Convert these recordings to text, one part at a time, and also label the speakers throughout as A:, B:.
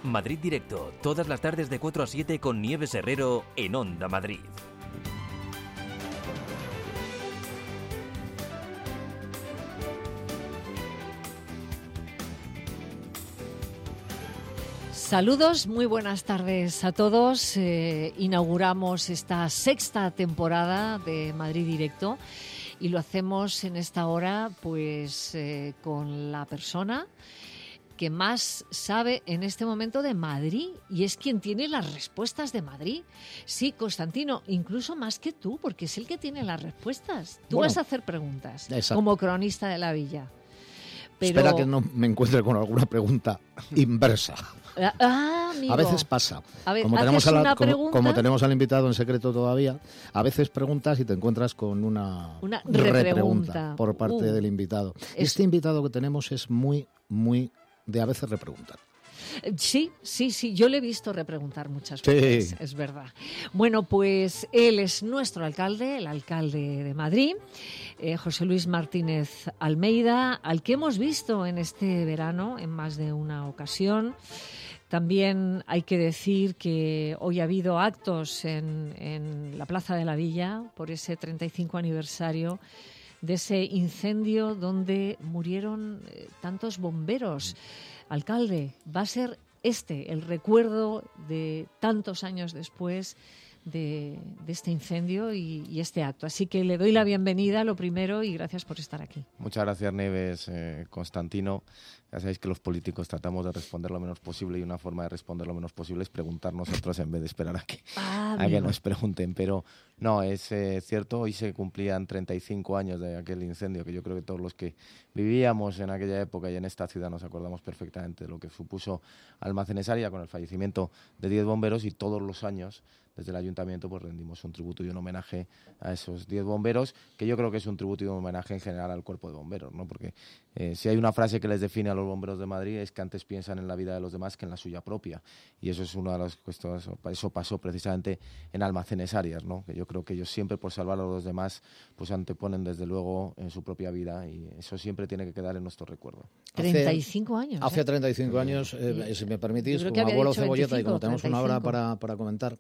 A: Madrid Directo, todas las tardes de 4 a 7 con Nieves Herrero en Onda Madrid.
B: Saludos, muy buenas tardes a todos. Inauguramos esta sexta temporada de Madrid Directo y lo hacemos en esta hora pues con la persona que más sabe en este momento de Madrid y es quien tiene las respuestas de Madrid. Sí, Constantino, incluso más que tú, porque es el que tiene las respuestas. Tú vas a hacer preguntas, exacto, como cronista de la villa. Pero...
C: Espera que no me encuentre con alguna pregunta inversa.
B: Amigo.
C: A veces pasa.
B: A ver,
C: como tenemos al invitado en secreto todavía, a veces preguntas y te encuentras con una repregunta por parte del invitado. Este invitado que tenemos es muy de a veces repreguntar.
B: Sí, yo le he visto repreguntar muchas veces, sí. Es verdad. Bueno, pues él es nuestro alcalde, el alcalde de Madrid, José Luis Martínez Almeida, al que hemos visto en este verano en más de una ocasión. También hay que decir que hoy ha habido actos en la Plaza de la Villa por ese 35 aniversario de ese incendio donde murieron tantos bomberos. Alcalde, va a ser el recuerdo de tantos años después de este incendio y este acto. Así que le doy la bienvenida, lo primero, y gracias por estar aquí.
D: Muchas gracias, Nieves, Constantino. Ya sabéis que los políticos tratamos de responder lo menos posible y una forma de responder lo menos posible es preguntar nosotros en vez de esperar a que nos pregunten. Pero no, es cierto, hoy se cumplían 35 años de aquel incendio que yo creo que todos los que vivíamos en aquella época y en esta ciudad nos acordamos perfectamente de lo que supuso Almacenes Aria con el fallecimiento de 10 bomberos y todos los años desde el ayuntamiento pues rendimos un tributo y un homenaje a esos 10 bomberos, que yo creo que es un tributo y un homenaje en general al cuerpo de bomberos, ¿no? Porque si hay una frase que les define a los bomberos de Madrid es que antes piensan en la vida de los demás que en la suya propia, y eso es una de las cuestiones, eso pasó precisamente en Almacenes Arias, ¿no? Que yo creo que ellos siempre por salvar a los demás pues anteponen desde luego en su propia vida y eso siempre tiene que quedar en nuestro recuerdo.
B: 35 años.
C: Hace 35 años, si me permitís, como abuelo cebolleta y como tenemos 35. Una hora para comentar.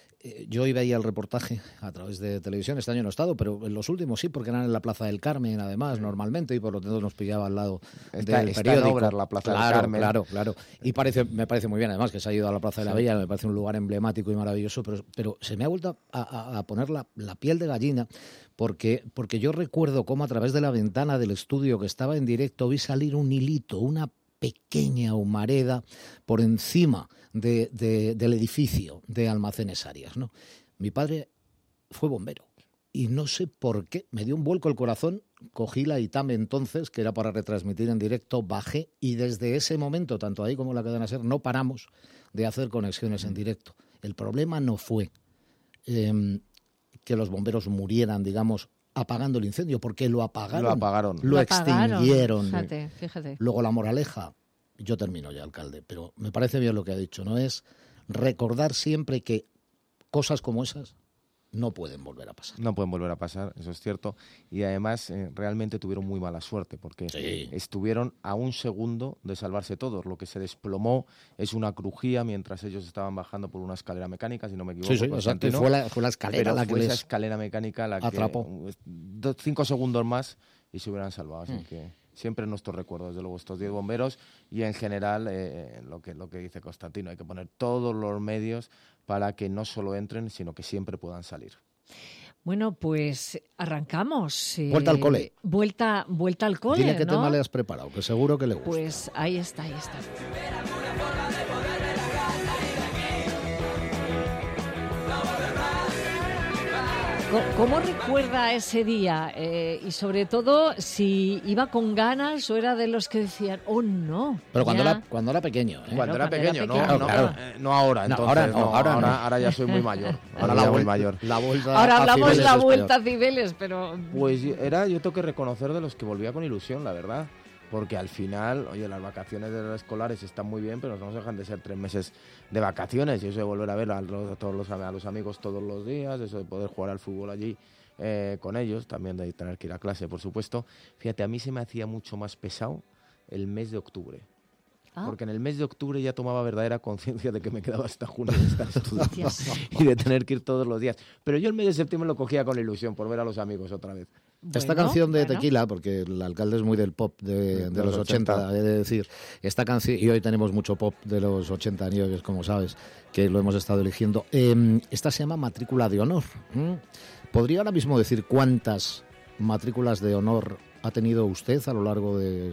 C: Yo hoy veía el reportaje a través de televisión, este año no he estado, pero en los últimos sí, porque eran en la Plaza del Carmen, además, normalmente, y por lo tanto nos pillaba al lado del periódico.
D: En obras, la Plaza del Carmen.
C: Claro. Y me parece muy bien, además, que se ha ido a la Plaza de la Villa, me parece un lugar emblemático y maravilloso, pero se me ha vuelto a poner la piel de gallina, porque yo recuerdo cómo a través de la ventana del estudio que estaba en directo vi salir un hilito, una pequeña humareda por encima del edificio de Almacenes Arias, ¿no? Mi padre fue bombero y no sé por qué, me dio un vuelco el corazón, cogí la ITAM entonces, que era para retransmitir en directo, bajé y desde ese momento, tanto ahí como en la cadena SER, no paramos de hacer conexiones en directo. El problema no fue que los bomberos murieran, digamos, apagando el incendio, porque lo apagaron. Lo extinguieron.
B: Fíjate.
C: Luego la moraleja, yo termino ya, alcalde, pero me parece bien lo que ha dicho, ¿no? Es recordar siempre que cosas como esas no pueden volver a pasar.
D: No pueden volver a pasar, eso es cierto. Y además realmente tuvieron muy mala suerte porque estuvieron a un segundo de salvarse todos. Lo que se desplomó es una crujía mientras ellos estaban bajando por una escalera mecánica, si no me equivoco.
C: Sí, exacto. Fue la escalera la que
D: esa escalera mecánica la
C: atrapó.
D: Que 5 segundos más y se hubieran salvado. Así que siempre en nuestros recuerdos, desde luego, estos 10 bomberos y en general lo que dice Constantino, hay que poner todos los medios para que no solo entren, sino que siempre puedan salir.
B: Bueno, pues arrancamos.
C: Vuelta al cole.
B: Vuelta al cole,
C: Dile qué
B: ¿no?
C: tema le has preparado, que seguro que le gusta.
B: Pues ahí está. ¿Cómo recuerda ese día? Y sobre todo, si iba con ganas o era de los que decían, oh no.
C: Pero cuando era pequeño.
D: Cuando era pequeño, no ahora.
C: No,
D: entonces,
C: ahora
D: ya soy muy mayor.
B: Ahora hablamos la vuelta a Cibeles, pero...
D: Pues yo tengo que reconocer de los que volvía con ilusión, la verdad. Porque al final, oye, las vacaciones de los escolares están muy bien, pero no dejan de ser 3 meses de vacaciones. Y eso de volver a ver a los amigos todos los días, eso de poder jugar al fútbol allí con ellos, también de tener que ir a clase, por supuesto. Fíjate, a mí se me hacía mucho más pesado el mes de octubre. porque en el mes de octubre ya tomaba verdadera conciencia de que me quedaba hasta junio de estar estudiando y de tener que ir todos los días. Pero yo el mes de septiembre lo cogía con ilusión por ver a los amigos otra vez.
C: Esta canción de Tequila, porque el alcalde es muy del pop de los 80, he de decir, esta canción, y hoy tenemos mucho pop de los 80 años, como sabes, que lo hemos estado eligiendo, esta se llama Matrícula de Honor. ¿Podría ahora mismo decir cuántas matrículas de honor ha tenido usted a lo largo de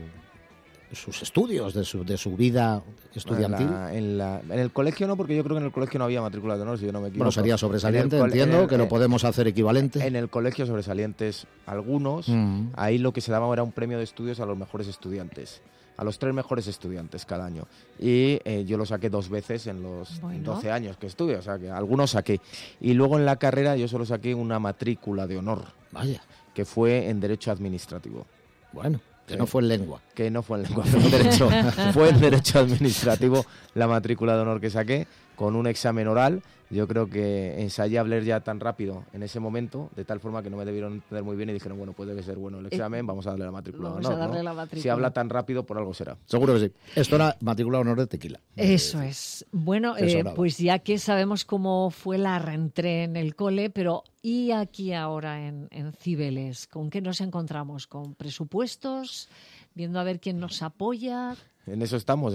C: sus estudios, de su vida estudiantil?
D: En el colegio no, porque yo creo que en el colegio no había matrícula de honor, si yo no me equivoco.
C: Bueno, sería sobresaliente, entiendo que lo podemos hacer equivalente.
D: En el colegio sobresalientes algunos, ahí lo que se daba era un premio de estudios a los mejores estudiantes, a los 3 mejores estudiantes cada año. Y yo lo saqué 2 veces en los 12 años que estuve, o sea que algunos saqué. Y luego en la carrera yo solo saqué una matrícula de honor.
C: Vaya.
D: Que fue en Derecho Administrativo.
C: Bueno. Que no fue en lengua.
D: Que no fue en lengua, fue en derecho administrativo la matrícula de honor que saqué, con un examen oral. Yo creo que ensayé a hablar ya tan rápido en ese momento, de tal forma que no me debieron entender muy bien y dijeron, bueno, pues debe ser bueno el examen, vamos a darle la matrícula de honor. ¿No? Si habla tan rápido, por algo será.
C: Seguro que sí. Esto era matrícula de honor de Tequila.
B: Eso es. Bueno, pues ya que sabemos cómo fue la reentré en el cole, pero ¿y aquí ahora en Cibeles? ¿Con qué nos encontramos? ¿Con presupuestos? ¿Viendo a ver quién nos apoya?
D: En eso estamos.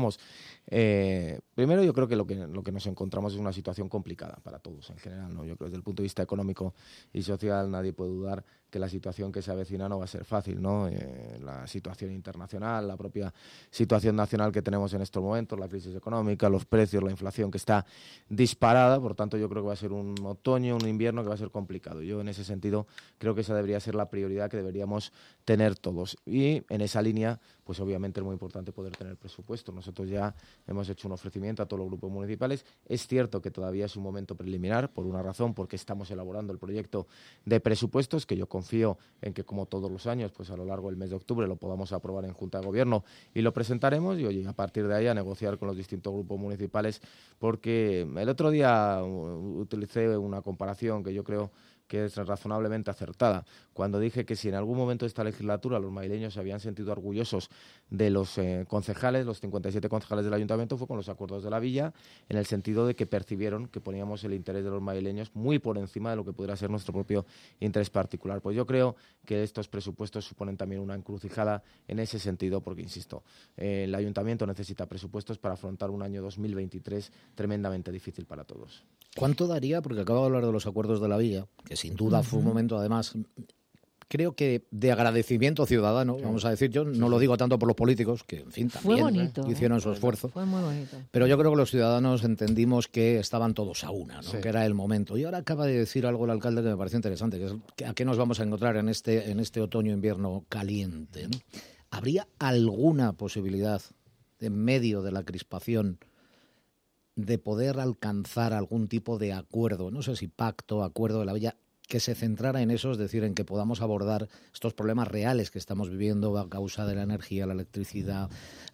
D: Primero yo creo que lo que nos encontramos es una situación complicada para todos en general, ¿no? Yo creo que desde el punto de vista económico y social nadie puede dudar que la situación que se avecina no va a ser fácil, ¿no? La situación internacional, la propia situación nacional que tenemos en estos momentos, la crisis económica, los precios, la inflación que está disparada, por tanto yo creo que va a ser un otoño, un invierno que va a ser complicado. Yo en ese sentido creo que esa debería ser la prioridad que deberíamos tener todos. Y en esa línea, pues obviamente es muy importante poder tener presupuesto. Nosotros ya hemos hecho un ofrecimiento a todos los grupos municipales. Es cierto que todavía es un momento preliminar, por una razón, porque estamos elaborando el proyecto de presupuestos, que yo confío en que, como todos los años, pues a lo largo del mes de octubre lo podamos aprobar en Junta de Gobierno y lo presentaremos, y oye, a partir de ahí a negociar con los distintos grupos municipales, porque el otro día utilicé una comparación que yo creo que es razonablemente acertada, cuando dije que si en algún momento de esta legislatura los madrileños se habían sentido orgullosos de los concejales, los 57 concejales del ayuntamiento, fue con los acuerdos de la villa, en el sentido de que percibieron que poníamos el interés de los madrileños muy por encima de lo que pudiera ser nuestro propio interés particular. Pues yo creo que estos presupuestos suponen también una encrucijada en ese sentido, porque, insisto, el ayuntamiento necesita presupuestos para afrontar un año 2023 tremendamente difícil para todos.
C: ¿Cuánto daría? Porque acabo de hablar de los acuerdos de la villa, que sin duda fue un momento, además, creo que de agradecimiento ciudadano, vamos a decir. Yo no lo digo tanto por los políticos, que en fin también hicieron su esfuerzo.
B: Fue muy bonito.
C: Pero yo creo que los ciudadanos entendimos que estaban todos a una, ¿no? Que era el momento. Y ahora acaba de decir algo el alcalde que me parece interesante, que es a qué nos vamos a encontrar en este otoño-invierno caliente, ¿no? ¿Habría alguna posibilidad, en medio de la crispación, de poder alcanzar algún tipo de acuerdo, no sé si pacto, acuerdo de la villa, que se centrara en eso, es decir, en que podamos abordar estos problemas reales que estamos viviendo a causa de la energía, la electricidad,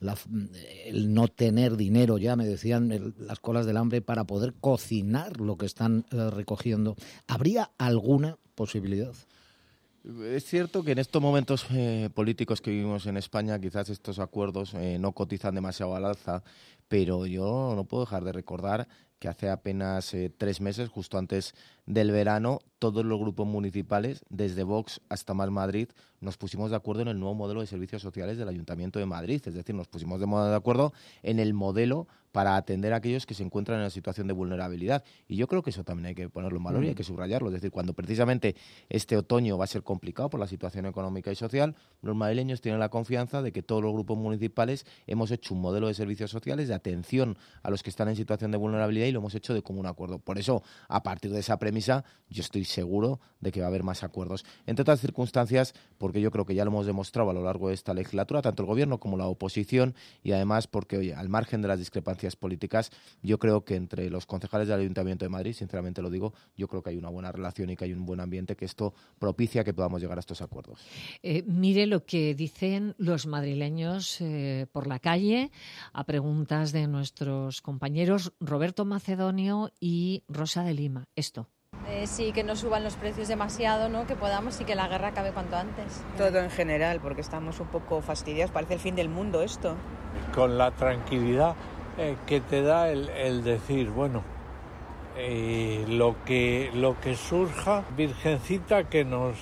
C: el no tener dinero, ya me decían, las colas del hambre para poder cocinar lo que están recogiendo? ¿Habría alguna posibilidad?
D: Es cierto que en estos momentos políticos que vivimos en España, quizás estos acuerdos no cotizan demasiado al alza, pero yo no puedo dejar de recordar que hace apenas 3 meses, justo antes del verano, todos los grupos municipales, desde Vox hasta Más Madrid, nos pusimos de acuerdo en el nuevo modelo de servicios sociales del Ayuntamiento de Madrid. Es decir, nos pusimos de acuerdo en el modelo para atender a aquellos que se encuentran en una situación de vulnerabilidad. Y yo creo que eso también hay que ponerlo en valor y hay que subrayarlo. Es decir, cuando precisamente este otoño va a ser complicado por la situación económica y social, los madrileños tienen la confianza de que todos los grupos municipales hemos hecho un modelo de servicios sociales de atención a los que están en situación de vulnerabilidad y lo hemos hecho de común acuerdo. Por eso, a partir de esa premisa, yo estoy seguro de que va a haber más acuerdos. Entre otras circunstancias, porque yo creo que ya lo hemos demostrado a lo largo de esta legislatura, tanto el Gobierno como la oposición, y además porque, oye, al margen de las discrepancias políticas, yo creo que entre los concejales del Ayuntamiento de Madrid, sinceramente lo digo, yo creo que hay una buena relación y que hay un buen ambiente, que esto propicia que podamos llegar a estos acuerdos.
B: Mire lo que dicen los madrileños por la calle a preguntas de nuestros compañeros Roberto Macedonio y Rosa de Lima. Esto.
E: sí, que no suban los precios demasiado, ¿no? Que podamos y que la guerra acabe cuanto antes.
F: Todo en general, porque estamos un poco fastidiados, parece el fin del mundo esto.
G: Con la tranquilidad que te da el decir, bueno, lo que surja, Virgencita, que nos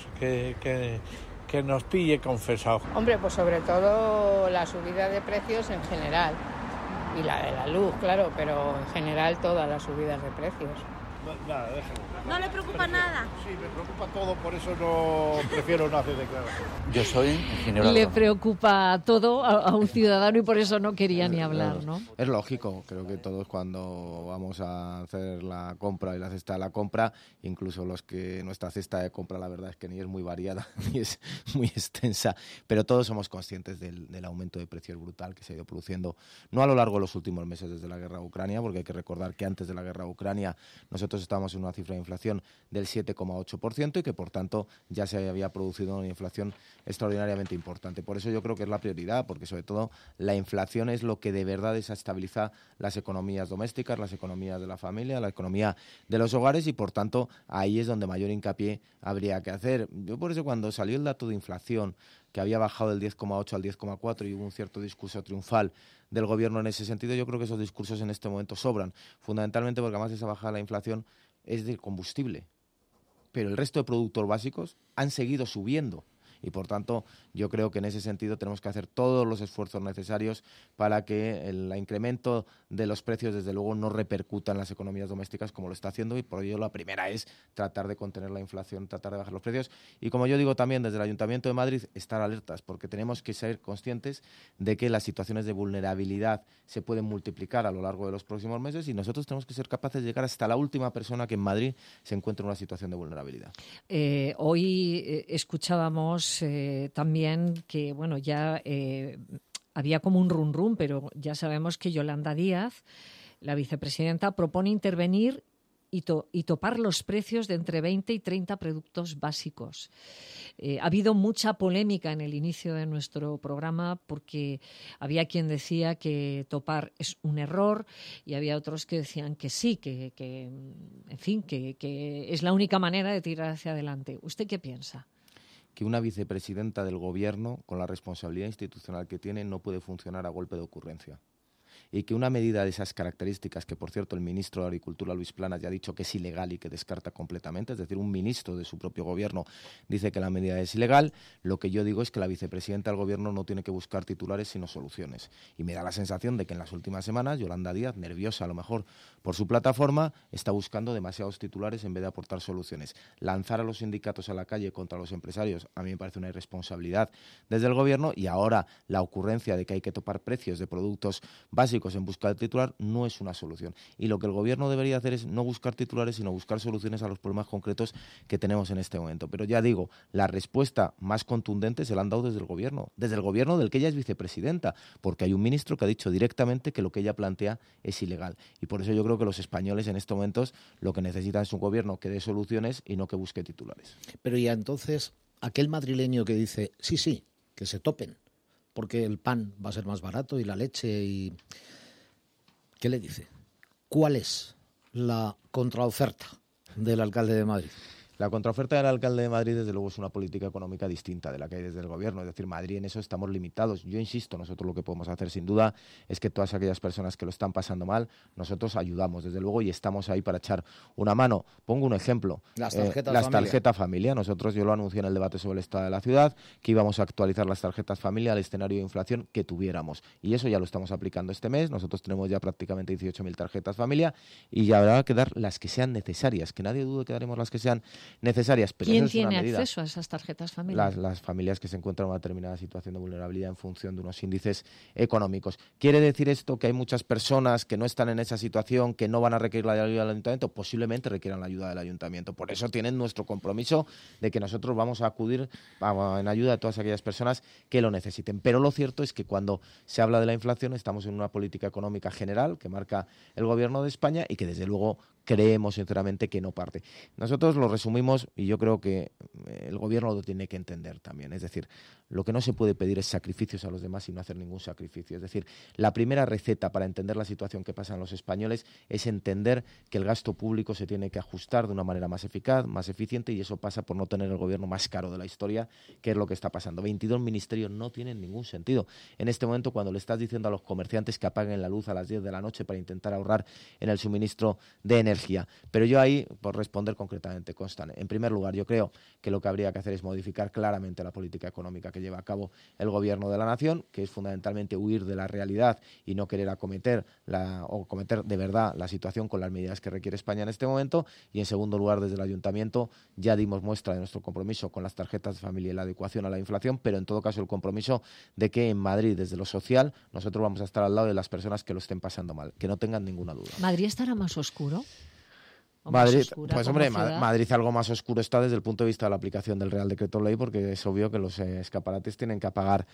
G: pille confesado.
H: Hombre, pues sobre todo la subida de precios en general, y la de la luz, claro, pero en general todas las subidas de precios.
I: Nada, déjalo.
E: ¿No le preocupa nada?
I: Sí, me preocupa todo, por eso no prefiero no hacer declaración.
J: Yo soy ingeniero.
B: Le preocupa todo a un ciudadano y por eso no quería ni hablar, ¿no?
D: Es lógico, creo que todos cuando vamos a hacer la compra y la cesta de la compra, incluso los que nuestra cesta de compra la verdad es que ni es muy variada, ni es muy extensa, pero todos somos conscientes del aumento de precios brutal que se ha ido produciendo, no a lo largo de los últimos meses desde la guerra de Ucrania, porque hay que recordar que antes de la guerra de Ucrania nosotros estábamos en una cifra de inflación del 7,8% y que por tanto ya se había producido una inflación extraordinariamente importante. Por eso yo creo que es la prioridad, porque sobre todo la inflación es lo que de verdad desestabiliza las economías domésticas, las economías de la familia, la economía de los hogares y por tanto ahí es donde mayor hincapié habría que hacer. Yo por eso cuando salió el dato de inflación que había bajado del 10,8 al 10,4 y hubo un cierto discurso triunfal del gobierno en ese sentido, yo creo que esos discursos en este momento sobran, fundamentalmente porque además esa bajada de la inflación es del combustible, pero el resto de productos básicos han seguido subiendo. Y, por tanto, yo creo que en ese sentido tenemos que hacer todos los esfuerzos necesarios para que el incremento de los precios, desde luego, no repercuta en las economías domésticas como lo está haciendo. Y por ello la primera es tratar de contener la inflación, tratar de bajar los precios. Y, como yo digo también, desde el Ayuntamiento de Madrid, estar alertas, porque tenemos que ser conscientes de que las situaciones de vulnerabilidad se pueden multiplicar a lo largo de los próximos meses y nosotros tenemos que ser capaces de llegar hasta la última persona que en Madrid se encuentre en una situación de vulnerabilidad.
B: Hoy escuchábamos también que, bueno, ya había como un run, pero ya sabemos que Yolanda Díaz, la vicepresidenta, propone intervenir y topar los precios de entre 20 y 30 productos básicos. Ha habido mucha polémica en el inicio de nuestro programa porque había quien decía que topar es un error y había otros que decían que sí, que es la única manera de tirar hacia adelante. ¿Usted qué piensa?
D: Que una vicepresidenta del Gobierno, con la responsabilidad institucional que tiene, no puede funcionar a golpe de ocurrencia. Y que una medida de esas características, que por cierto el ministro de Agricultura, Luis Planas, ya ha dicho que es ilegal y que descarta completamente, es decir, un ministro de su propio gobierno dice que la medida es ilegal, lo que yo digo es que la vicepresidenta del Gobierno no tiene que buscar titulares sino soluciones. Y me da la sensación de que en las últimas semanas Yolanda Díaz, nerviosa a lo mejor por su plataforma, está buscando demasiados titulares en vez de aportar soluciones. Lanzar a los sindicatos a la calle contra los empresarios a mí me parece una irresponsabilidad desde el Gobierno y ahora la ocurrencia de que hay que topar precios de productos básicos en busca de titular no es una solución. Y lo que el Gobierno debería hacer es no buscar titulares, sino buscar soluciones a los problemas concretos que tenemos en este momento. Pero ya digo, la respuesta más contundente se la han dado desde el Gobierno del que ella es vicepresidenta, porque hay un ministro que ha dicho directamente que lo que ella plantea es ilegal. Y por eso yo creo que los españoles en estos momentos lo que necesitan es un Gobierno que dé soluciones y no que busque titulares.
C: Pero y entonces, aquel madrileño que dice, sí, que se topen, porque el pan va a ser más barato y la leche y... ¿Qué le dice? ¿Cuál es la contraoferta del alcalde de Madrid?
D: La contraoferta del alcalde de Madrid, desde luego, es una política económica distinta de la que hay desde el Gobierno. Es decir, Madrid en eso estamos limitados. Yo insisto, nosotros lo que podemos hacer, sin duda, es que todas aquellas personas que lo están pasando mal, nosotros ayudamos, desde luego, y estamos ahí para echar una mano. Pongo un ejemplo. Las tarjetas familia. Nosotros, yo lo anuncié en el debate sobre el estado de la ciudad, que íbamos a actualizar las tarjetas familia al escenario de inflación que tuviéramos. Y eso ya lo estamos aplicando este mes. Nosotros tenemos ya prácticamente 18.000 tarjetas familia y ya habrá que dar las que sean necesarias. Que nadie dude que daremos las que sean necesarias, pero
B: ¿quién
D: eso es
B: tiene
D: una medida.
B: acceso a esas tarjetas familiares?
D: Las familias que se encuentran en una determinada situación de vulnerabilidad en función de unos índices económicos. ¿Quiere decir esto que hay muchas personas que no están en esa situación, que no van a requerir la ayuda del ayuntamiento? Posiblemente requieran la ayuda del ayuntamiento. Por eso tienen nuestro compromiso de que nosotros vamos a acudir en ayuda de todas aquellas personas que lo necesiten. Pero lo cierto es que cuando se habla de la inflación estamos en una política económica general que marca el Gobierno de España y que desde luego creemos sinceramente que no parte. Nosotros lo resumimos y yo creo que el gobierno lo tiene que entender también. Es decir, lo que no se puede pedir es sacrificios a los demás y no hacer ningún sacrificio. Es decir, la primera receta para entender la situación que pasan los españoles es entender que el gasto público se tiene que ajustar de una manera más eficaz, más eficiente, y eso pasa por no tener el gobierno más caro de la historia, que es lo que está pasando. 22 ministerios no tienen ningún sentido. En este momento, cuando le estás diciendo a los comerciantes que apaguen la luz a las 10 de la noche para intentar ahorrar en el suministro de energía. Pero yo ahí, por responder concretamente, Constan, en primer lugar, yo creo que lo que habría que hacer es modificar claramente la política económica que lleva a cabo el gobierno de la nación, que es fundamentalmente huir de la realidad y no querer acometer cometer de verdad la situación con las medidas que requiere España en este momento. Y en segundo lugar, desde el Ayuntamiento ya dimos muestra de nuestro compromiso con las tarjetas de familia y la adecuación a la inflación, pero en todo caso el compromiso de que en Madrid, desde lo social, nosotros vamos a estar al lado de las personas que lo estén pasando mal, que no tengan ninguna duda.
B: ¿Madrid estará más oscuro?
D: Madrid, pues hombre, Madrid algo más oscuro está desde el punto de vista de la aplicación del Real Decreto Ley, porque es obvio que los escaparates tienen que apagar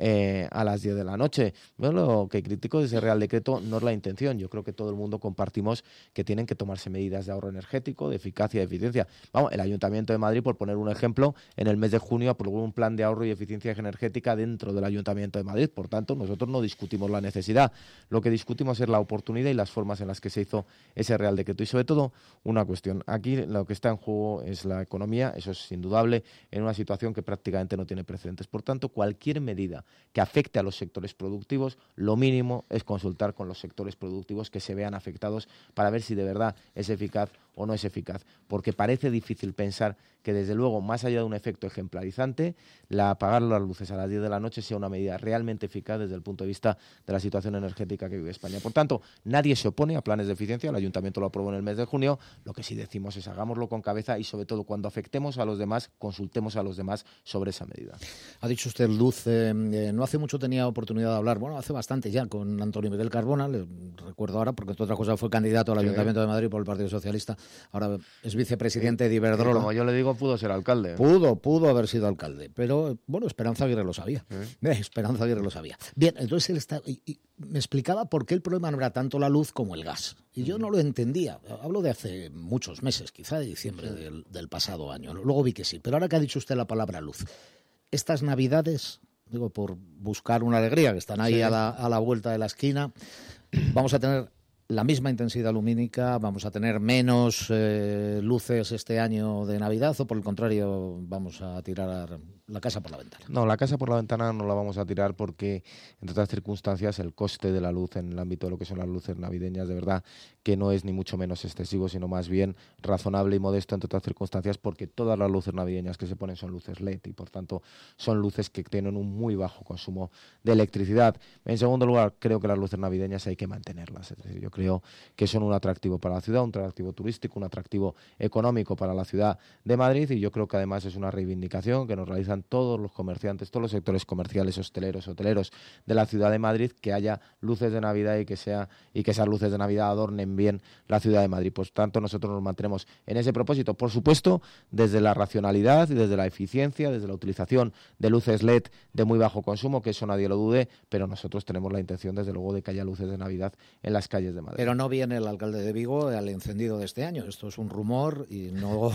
D: a las 10 de la noche. Yo lo que critico de ese Real Decreto no es la intención. Yo creo que todo el mundo compartimos que tienen que tomarse medidas de ahorro energético, de eficacia y de eficiencia. Vamos, el Ayuntamiento de Madrid, por poner un ejemplo, en el mes de junio aprobó un plan de ahorro y eficiencia energética dentro del Ayuntamiento de Madrid. Por tanto, nosotros no discutimos la necesidad. Lo que discutimos es la oportunidad y las formas en las que se hizo ese Real Decreto. Y sobre todo, una cuestión. Aquí lo que está en juego es la economía, eso es indudable, en una situación que prácticamente no tiene precedentes. Por tanto, cualquier medida que afecte a los sectores productivos, lo mínimo es consultar con los sectores productivos que se vean afectados para ver si de verdad es eficaz o no es eficaz. Porque parece difícil pensar que, desde luego, más allá de un efecto ejemplarizante, apagar las luces a las 10 de la noche sea una medida realmente eficaz desde el punto de vista de la situación energética que vive España. Por tanto, nadie se opone a planes de eficiencia, el Ayuntamiento lo aprobó en el mes de junio. Lo que sí decimos es hagámoslo con cabeza y, sobre todo, cuando afectemos a los demás, consultemos a los demás sobre esa medida.
C: Ha dicho usted luz, no hace mucho tenía oportunidad de hablar, bueno, hace bastante ya, con Antonio Miguel Carbona, le recuerdo ahora, porque entre otras cosas fue candidato al Ayuntamiento de Madrid por el Partido Socialista, ahora es vicepresidente de Iberdrola.
D: Como yo le digo, pudo ser alcalde.
C: Pudo haber sido alcalde, pero bueno, Esperanza Aguirre lo sabía. Esperanza Aguirre lo sabía. Bien, entonces él está... Y me explicaba por qué el problema no era tanto la luz como el gas. Y yo no lo entendía. Hablo de hace muchos meses, quizá de diciembre del pasado año. Luego vi que sí. Pero ahora que ha dicho usted la palabra luz, estas Navidades, digo, por buscar una alegría, que están ahí a la vuelta de la esquina, vamos a tener la misma intensidad lumínica, vamos a tener menos luces este año de Navidad, o por el contrario vamos a tirar la casa por la ventana.
D: No, la casa por la ventana no la vamos a tirar porque, entre otras circunstancias, el coste de la luz en el ámbito de lo que son las luces navideñas, de verdad que no es ni mucho menos excesivo, sino más bien razonable y modesto, entre otras circunstancias, porque todas las luces navideñas que se ponen son luces LED y, por tanto, son luces que tienen un muy bajo consumo de electricidad. En segundo lugar, creo que las luces navideñas hay que mantenerlas. Es decir, yo creo que son un atractivo para la ciudad, un atractivo turístico, un atractivo económico para la ciudad de Madrid, y yo creo que además es una reivindicación que nos realizan todos los comerciantes, todos los sectores comerciales, hoteleros de la ciudad de Madrid, que haya luces de Navidad y que esas luces de Navidad adornen bien la ciudad de Madrid. Por tanto, nosotros nos mantenemos en ese propósito, por supuesto, desde la racionalidad y desde la eficiencia, desde la utilización de luces LED de muy bajo consumo, que eso nadie lo dude, pero nosotros tenemos la intención, desde luego, de que haya luces de Navidad en las calles de Madrid.
C: Pero no viene el alcalde de Vigo al encendido de este año. Esto es un rumor y no...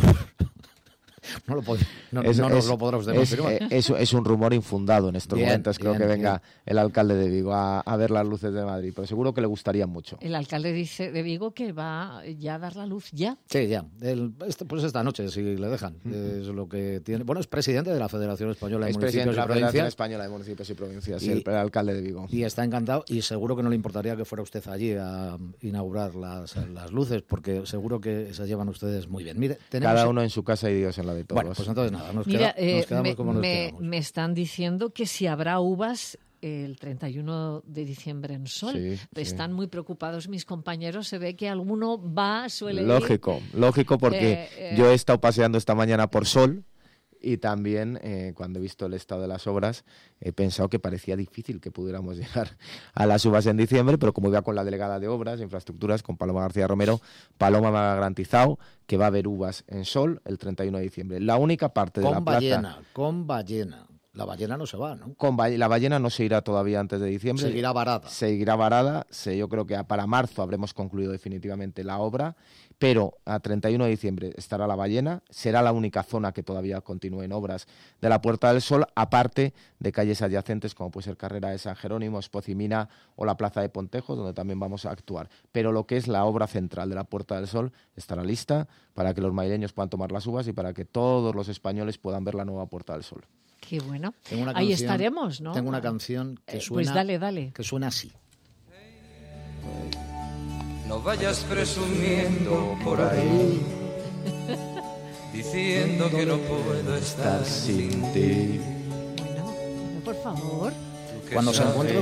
C: No nos lo podremos confirmar.
D: Es un rumor infundado en estos momentos. Creo que venga el alcalde de Vigo a ver las luces de Madrid, pero seguro que le gustaría mucho.
B: El alcalde dice de Vigo que va ya a dar la luz ya.
C: Sí, ya. Pues esta noche, si le dejan. Es lo que tiene. Bueno, es presidente de la Federación Española de Municipios y Provincias. Es presidente de la Federación
D: Española de Municipios y Provincias, el alcalde de Vigo.
C: Y está encantado, y seguro que no le importaría que fuera usted allí a inaugurar las luces, porque seguro que se llevan ustedes muy bien. Mire,
D: cada uno en su casa y Dios en la de todos.
C: Bueno, pues entonces nada, nos quedamos como nos quedamos.
B: Me están diciendo que si habrá uvas el 31 de diciembre en Sol. Están muy preocupados mis compañeros, se ve que alguno suele ir.
D: Lógico, porque yo he estado paseando esta mañana por Sol. Y también, cuando he visto el estado de las obras, he pensado que parecía difícil que pudiéramos llegar a las uvas en diciembre, pero como iba con la delegada de Obras e Infraestructuras, con Paloma García Romero, Paloma me ha garantizado que va a haber uvas en Sol el 31 de diciembre. La única parte de la plaza...
C: Con ballena. La ballena no se va, ¿no?
D: La ballena no se irá todavía antes de diciembre.
C: Seguirá varada.
D: Seguirá varada. Yo creo que para marzo habremos concluido definitivamente la obra, pero a 31 de diciembre estará la ballena. Será la única zona que todavía continúe en obras de la Puerta del Sol, aparte de calles adyacentes como puede ser Carrera de San Jerónimo, Espocimina o la Plaza de Pontejos, donde también vamos a actuar. Pero lo que es la obra central de la Puerta del Sol estará lista para que los madrileños puedan tomar las uvas y para que todos los españoles puedan ver la nueva Puerta del Sol.
B: Qué bueno. Ahí estaremos, ¿no?
C: Tengo una canción que suena...
B: Pues dale.
C: Que suena así.
J: No vayas presumiendo por ahí, diciendo que no puedo estar sin ti.
B: Bueno, por favor.
C: Cuando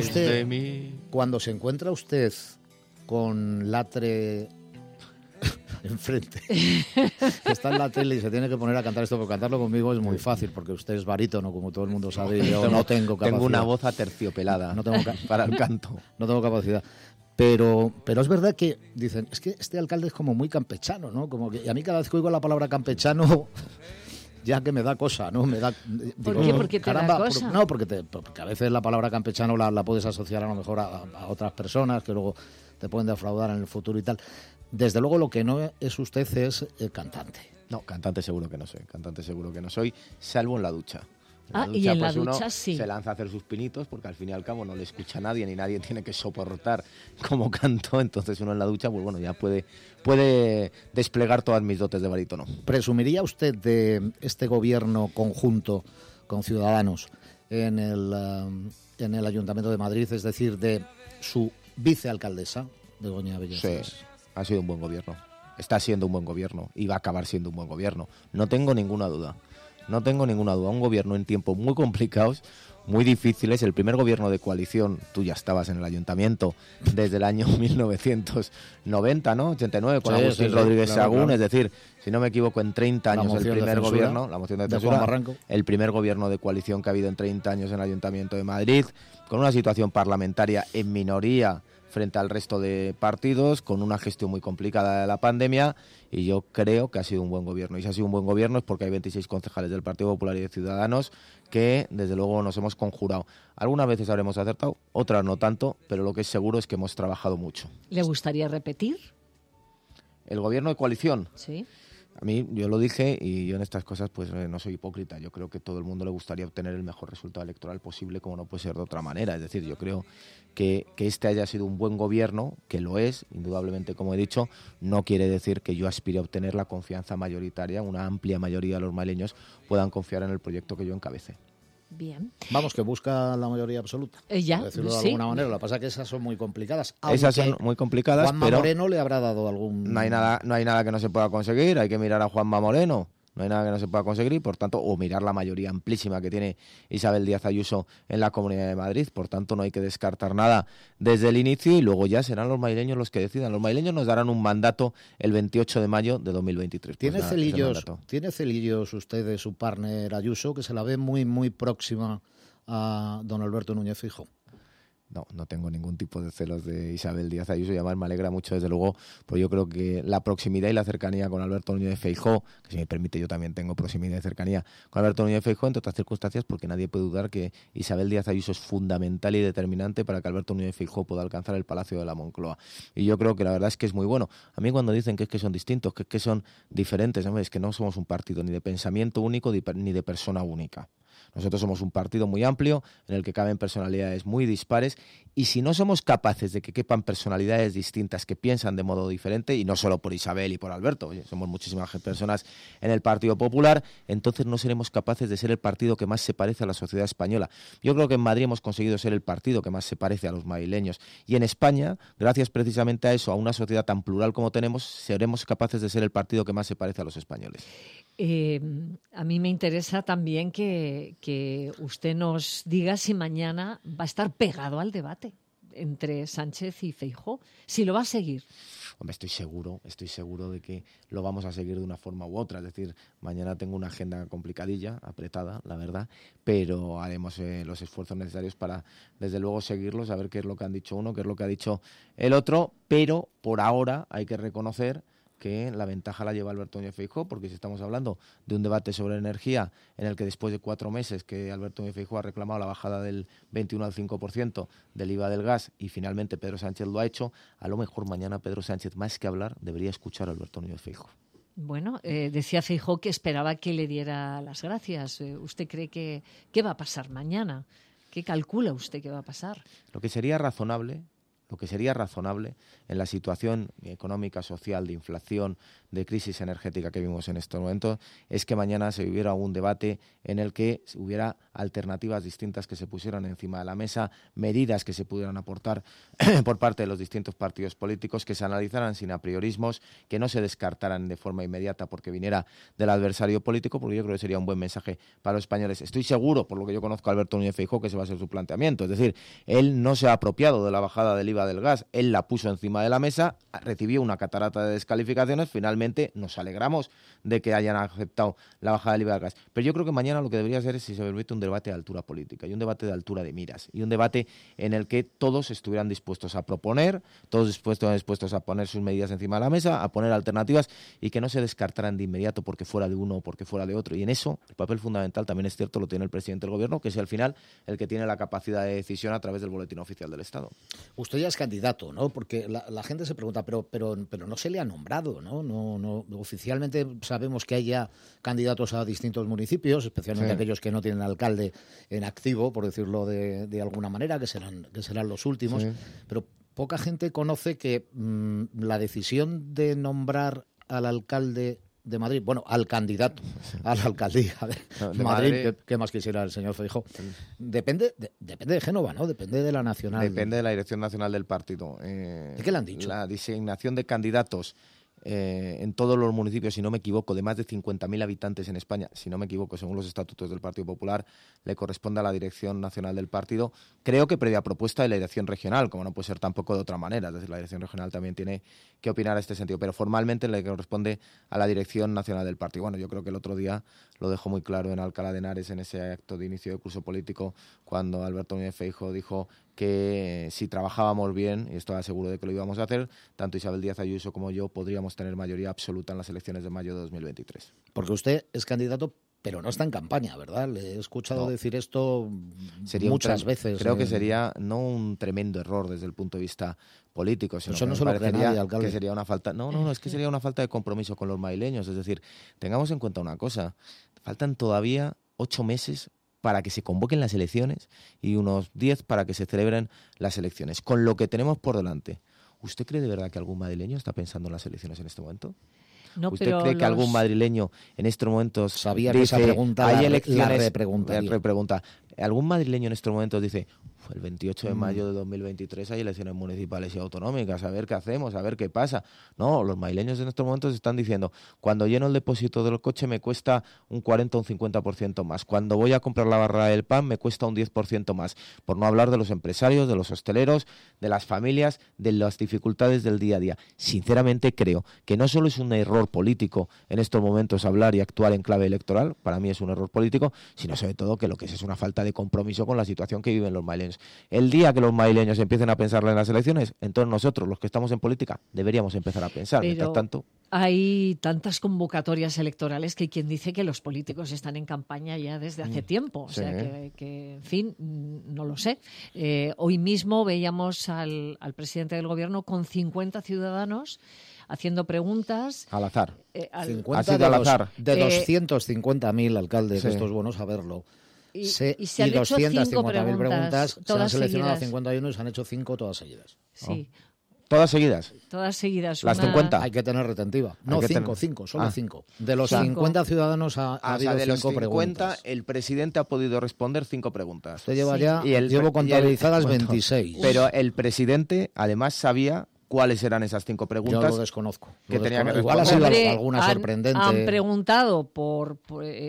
C: se encuentra usted con Latre enfrente, está en la tele y se tiene que poner a cantar esto, porque cantarlo conmigo es muy fácil, porque usted es barítono, como todo el mundo sabe, y yo no tengo capacidad.
D: Tengo una voz aterciopelada para el canto.
C: No tengo capacidad. Pero es verdad que dicen, es que este alcalde es como muy campechano, ¿no? Como que, y a mí cada vez que oigo la palabra campechano, ya que me da cosa, ¿no? Me da,
B: ¿Por qué? ¿Porque te da cosa?
C: Porque a veces la palabra campechano la puedes asociar a lo mejor a otras personas que luego te pueden defraudar en el futuro y tal. Desde luego lo que no es usted es cantante.
D: No, cantante seguro que no soy, salvo en la ducha.
B: Y en la ducha
D: uno
B: sí.
D: Se lanza a hacer sus pinitos porque al fin y al cabo no le escucha a nadie, ni nadie tiene que soportar cómo canto, entonces uno en la ducha, pues bueno, ya puede desplegar todas mis dotes de barítono.
C: ¿Presumiría usted de este gobierno conjunto con Ciudadanos en el Ayuntamiento de Madrid, es decir, de su vicealcaldesa, Begoña Bellasés?
D: Sí, ha sido un buen gobierno, está siendo un buen gobierno y va a acabar siendo un buen gobierno, no tengo ninguna duda. Un gobierno en tiempos muy complicados, muy difíciles. El primer gobierno de coalición, tú ya estabas en el ayuntamiento desde el año 1990, ¿no? 89, con Agustín Rodríguez Sagún. Claro. Es decir, si no me equivoco, en 30 años el primer gobierno, la moción de censura, el primer gobierno de coalición que ha habido en 30 años en el Ayuntamiento de Madrid, con una situación parlamentaria en minoría frente al resto de partidos, con una gestión muy complicada de la pandemia, y yo creo que ha sido un buen gobierno. Y si ha sido un buen gobierno es porque hay 26 concejales del Partido Popular y de Ciudadanos que, desde luego, nos hemos conjurado. Algunas veces habremos acertado, otras no tanto, pero lo que es seguro es que hemos trabajado mucho.
B: ¿Le gustaría repetir?
D: ¿El gobierno de coalición?
B: Sí.
D: A mí, yo lo dije, y yo en estas cosas pues no soy hipócrita. Yo creo que todo el mundo le gustaría obtener el mejor resultado electoral posible, como no puede ser de otra manera. Es decir, yo creo que este haya sido un buen gobierno, que lo es, indudablemente, como he dicho, no quiere decir que yo aspire a obtener la confianza mayoritaria, una amplia mayoría de los madrileños puedan confiar en el proyecto que yo encabece.
B: Bien.
C: Vamos, que busca la mayoría absoluta.
B: Ya,
C: por decirlo de alguna manera. Lo que pasa es que esas son muy complicadas.
D: Esas son muy complicadas,
C: Juanma
D: pero
C: Moreno le habrá dado algún...
D: No hay nada que no se pueda conseguir, hay que mirar a Juanma Moreno. No hay nada que no se pueda conseguir y, por tanto, o mirar la mayoría amplísima que tiene Isabel Díaz Ayuso en la Comunidad de Madrid. Por tanto, no hay que descartar nada desde el inicio y luego ya serán los madrileños los que decidan. Los madrileños nos darán un mandato el 28 de mayo de 2023.
C: ¿Tiene celillos usted de su partner Ayuso, que se la ve muy, muy próxima a don Alberto Núñez Feijóo?
D: No tengo ningún tipo de celos de Isabel Díaz Ayuso y además me alegra mucho, desde luego, porque yo creo que la proximidad y la cercanía con Alberto Núñez Feijóo, que si me permite yo también tengo proximidad y cercanía con Alberto Núñez Feijóo, entre otras circunstancias, porque nadie puede dudar que Isabel Díaz Ayuso es fundamental y determinante para que Alberto Núñez Feijóo pueda alcanzar el Palacio de la Moncloa. Y yo creo que la verdad es que es muy bueno. A mí cuando dicen que es que son distintos, que es que son diferentes, ¿no? Es que no somos un partido ni de pensamiento único ni de persona única. Nosotros somos un partido muy amplio en el que caben personalidades muy dispares y si no somos capaces de que quepan personalidades distintas que piensan de modo diferente, y no solo por Isabel y por Alberto, somos muchísimas personas en el Partido Popular, entonces no seremos capaces de ser el partido que más se parece a la sociedad española. Yo creo que en Madrid hemos conseguido ser el partido que más se parece a los madrileños y en España, gracias precisamente a eso, a una sociedad tan plural como tenemos, seremos capaces de ser el partido que más se parece a los españoles.
B: A mí me interesa también que usted nos diga si mañana va a estar pegado al debate entre Sánchez y Feijóo, si lo va a seguir.
D: Hombre, estoy seguro de que lo vamos a seguir de una forma u otra. Es decir, mañana tengo una agenda complicadilla, apretada, la verdad, pero haremos los esfuerzos necesarios para, desde luego, seguirlo, saber qué es lo que han dicho uno, qué es lo que ha dicho el otro, pero por ahora hay que reconocer que la ventaja la lleva Alberto Núñez Feijóo, porque si estamos hablando de un debate sobre energía en el que después de 4 meses que Alberto Núñez Feijóo ha reclamado la bajada del 21 al 5% del IVA del gas y finalmente Pedro Sánchez lo ha hecho, a lo mejor mañana Pedro Sánchez, más que hablar, debería escuchar a Alberto Núñez Feijóo.
B: Bueno, decía Feijóo que esperaba que le diera las gracias. ¿Usted cree que qué va a pasar mañana? ¿Qué calcula usted que va a pasar?
D: Lo que sería razonable en la situación económica, social, de inflación, de crisis energética que vivimos en estos momentos, es que mañana se hubiera un debate en el que hubiera alternativas distintas que se pusieran encima de la mesa, medidas que se pudieran aportar por parte de los distintos partidos políticos, que se analizaran sin apriorismos, que no se descartaran de forma inmediata porque viniera del adversario político, porque yo creo que sería un buen mensaje para los españoles. Estoy seguro, por lo que yo conozco a Alberto Núñez Feijóo, que ese va a ser su planteamiento. Es decir, él no se ha apropiado de la bajada del IVA del gas, él la puso encima de la mesa, recibió una catarata de descalificaciones, finalmente nos alegramos de que hayan aceptado la bajada del IVA del gas. Pero yo creo que mañana lo que debería ser es, si se permite, un debate de altura política y un debate de altura de miras y un debate en el que todos estuvieran dispuestos a proponer, todos dispuestos a poner sus medidas encima de la mesa, a poner alternativas y que no se descartaran de inmediato porque fuera de uno o porque fuera de otro. Y en eso el papel fundamental también es cierto, lo tiene el presidente del gobierno, que es al final el que tiene la capacidad de decisión a través del boletín oficial del Estado.
C: Usted ya es candidato, ¿no? Porque la gente se pregunta, pero no se le ha nombrado, ¿no? No oficialmente sabemos que hay ya candidatos a distintos municipios, especialmente aquellos que no tienen alcalde en activo, por decirlo de alguna manera, que serán los últimos, pero poca gente conoce que la decisión de nombrar al alcalde de Madrid, bueno, al candidato a la alcaldía de Madrid, ¿qué más quisiera el señor Feijóo? Depende de Génova, ¿no? Depende de la nacional.
D: Depende de la dirección nacional del partido.
C: ¿De qué le han dicho?
D: La designación de candidatos en todos los municipios, si no me equivoco, de más de 50.000 habitantes en España, si no me equivoco, según los estatutos del Partido Popular, le corresponde a la Dirección Nacional del Partido, creo que previa propuesta de la Dirección Regional, como no puede ser tampoco de otra manera, es decir, la Dirección Regional también tiene que opinar en este sentido, pero formalmente le corresponde a la Dirección Nacional del Partido. Bueno, yo creo que el otro día lo dejó muy claro en Alcalá de Henares, en ese acto de inicio de curso político, cuando Alberto Núñez Feijóo dijo que si trabajábamos bien, y estaba seguro de que lo íbamos a hacer, tanto Isabel Díaz Ayuso como yo podríamos tener mayoría absoluta en las elecciones de mayo de 2023.
C: Porque usted es candidato, pero no está en campaña, ¿verdad? Le he escuchado decir esto muchas veces.
D: Creo que sería no un tremendo error desde el punto de vista político, sino
C: eso
D: que
C: no se lo cree nadie, alcalde.
D: Que sería una falta. No, es que sería una falta de compromiso con los madrileños. Es decir, tengamos en cuenta una cosa: faltan todavía 8 meses para que se convoquen las elecciones y unos 10 para que se celebren las elecciones. Con lo que tenemos por delante, ¿usted cree de verdad que algún madrileño está pensando en las elecciones en este momento?
B: No,
D: ¿Usted cree que algún madrileño en estos momentos
C: sabía
D: dice,
C: que esa pregunta
D: hay elecciones,
C: la repregunta?
D: ¿Algún madrileño en estos momentos dice, el 28 de mayo de 2023 hay elecciones municipales y autonómicas, a ver qué hacemos, a ver qué pasa? No, los madrileños en estos momentos están diciendo, cuando lleno el depósito del coche me cuesta un 40 o un 50% más, cuando voy a comprar la barra del pan me cuesta un 10% más, por no hablar de los empresarios, de los hosteleros, de las familias, de las dificultades del día a día. Sinceramente creo que no solo es un error político en estos momentos hablar y actuar en clave electoral, para mí es un error político, sino sobre todo que lo que es una falta de compromiso con la situación que viven los madrileños. El día que los madrileños empiecen a pensar en las elecciones, entonces nosotros, los que estamos en política, deberíamos empezar a pensar. Mientras tanto,
B: hay tantas convocatorias electorales que quien dice que los políticos están en campaña ya desde hace tiempo. O sea, que, en fin, no lo sé. Hoy mismo veíamos al presidente del gobierno con 50 ciudadanos haciendo preguntas.
D: Al azar.
C: 50 de, al azar. De 250.000 alcaldes, esto es bueno saberlo.
B: Y se han hecho 5 preguntas,
C: se han seleccionado a 51 y se han hecho 5 todas seguidas.
B: Sí.
D: ¿Todas seguidas?
B: Todas seguidas.
D: ¿Las 50?
C: Hay que tener retentiva. No, 5, solo 5. De los 50 ciudadanos ha habido 5 preguntas.
D: De los 50, el presidente ha podido responder 5 preguntas.
C: Usted lleva ya, llevo contabilizadas 26.
D: Pero el presidente además sabía cuáles eran esas 5 preguntas.
C: Yo lo desconozco.
D: Que tenía que responder.
C: Igual ha sido alguna sorprendente.
B: Han preguntado por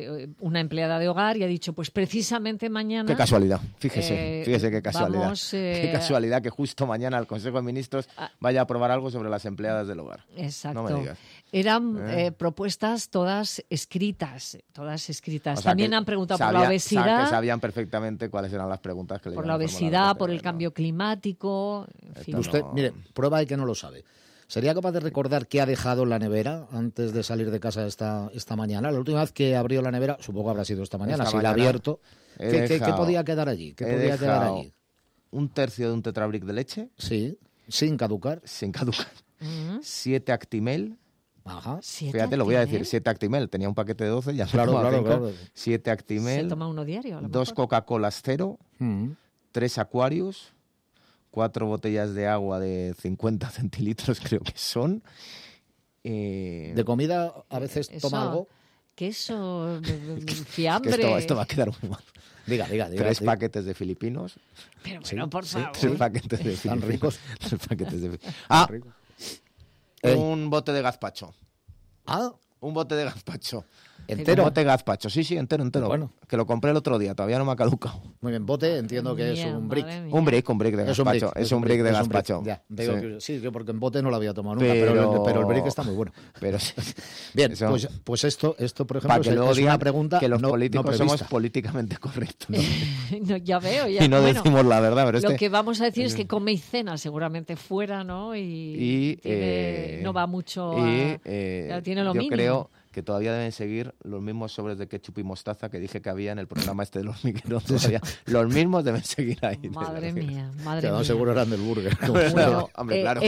B: una empleada de hogar y ha dicho, pues precisamente mañana...
D: Qué casualidad, fíjese qué casualidad.
B: Vamos,
D: qué casualidad que justo mañana el Consejo de Ministros vaya a aprobar algo sobre las empleadas del hogar.
B: Exacto.
D: No me digas.
B: Eran propuestas todas escritas.
D: O sea,
B: también han preguntado por la obesidad.
D: Que sabían perfectamente cuáles eran las preguntas que le
B: por la obesidad, por el cambio climático. En fin.
C: Usted, mire, prueba de que no lo sabe. ¿Sería capaz de recordar qué ha dejado en la nevera antes de salir de casa esta mañana? La última vez que abrió la nevera, supongo que habrá sido esta mañana, si la ha abierto. ¿Qué podía quedar allí?
D: Un tercio de un tetrabric de leche.
C: Sí, sin caducar.
D: 7 Actimel.
C: Ajá.
D: Fíjate, lo voy a decir, 7 Actimel. Tenía un paquete de 12, ya
C: claro.
D: 7 Actimel.
B: Se toma uno diario.
D: 2 Coca-Colas cero. 3 Aquarius. 4 botellas de agua de 50 centilitros, creo que son.
C: ¿De comida a veces toma algo?
B: Queso, fiambre.
D: Esto va a quedar muy mal.
C: Diga.
D: 3 paquetes de filipinos.
B: Pero por favor.
D: 3 paquetes de
C: filipinos. Tan ricos.
D: 3 paquetes de un bote de gazpacho. Un bote de gazpacho.
C: ¿Entero?
D: Un bote de gazpacho, sí, entero.
C: Bueno.
D: Que lo compré el otro día, todavía no me ha caducado.
C: Muy bien, bote, entiendo que es un brick.
D: Un brick de gazpacho. Es un brick de gazpacho.
C: Ya, sí, porque en bote no lo había tomado nunca, pero el brick está muy bueno.
D: Pero sí.
C: Bien, pues esto, por ejemplo, es una pregunta
D: que los
C: no
D: políticos
C: prevista.
D: somos políticamente correctos.
B: No, ya veo.
D: Y no decimos la verdad. Pero
B: lo que vamos a decir es que come y cena seguramente fuera, ¿no? Y no va mucho tiene lo mínimo.
D: Yo creo que todavía deben seguir los mismos sobres de ketchup y mostaza que dije que había en el programa de los hormigueros. Los mismos deben seguir ahí.
B: Madre mía.
C: Seguro eran del burger.
B: Bueno,
D: hombre, claro.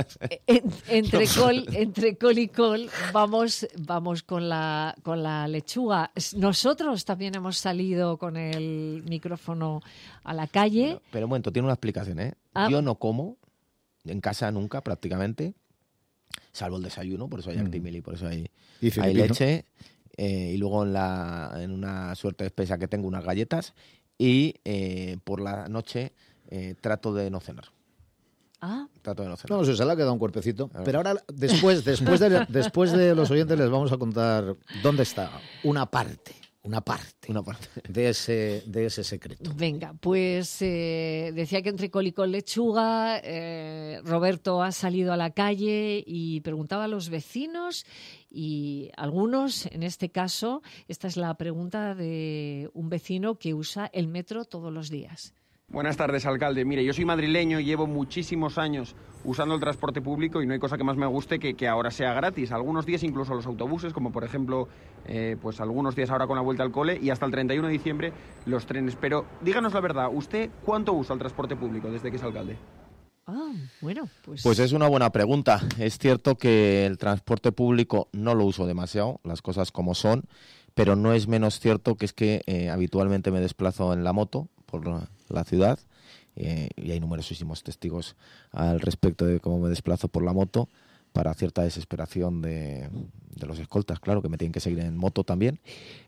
B: Entre col y col vamos con la lechuga. Nosotros también hemos salido con el micrófono a la calle.
D: Pero un momento, tiene una explicación, ¿eh? Yo no como en casa nunca, prácticamente. Salvo el desayuno, por eso hay Actimel y por eso hay leche. Y luego en una suerte de espesa que tengo unas galletas. Y por la noche trato de no cenar. Trato de no cenar.
C: No, se le ha quedado un cuerpecito. Pero ahora, después de los oyentes, les vamos a contar dónde está una parte de ese secreto.
B: Venga, pues decía que entre col y con lechuga, Roberto ha salido a la calle y preguntaba a los vecinos y algunos, en este caso, esta es la pregunta de un vecino que usa el metro todos los días.
K: Buenas tardes, alcalde. Mire, yo soy madrileño y llevo muchísimos años usando el transporte público y no hay cosa que más me guste que ahora sea gratis. Algunos días incluso los autobuses, como por ejemplo, pues algunos días ahora con la vuelta al cole y hasta el 31 de diciembre los trenes. Pero díganos la verdad, ¿usted cuánto usa el transporte público desde que es alcalde?
B: Bueno,
D: pues es una buena pregunta. Es cierto que el transporte público no lo uso demasiado, las cosas como son, pero no es menos cierto que es que habitualmente me desplazo en la moto por la ciudad y hay numerosísimos testigos al respecto de cómo me desplazo por la moto para cierta desesperación de los escoltas, claro, que me tienen que seguir en moto también.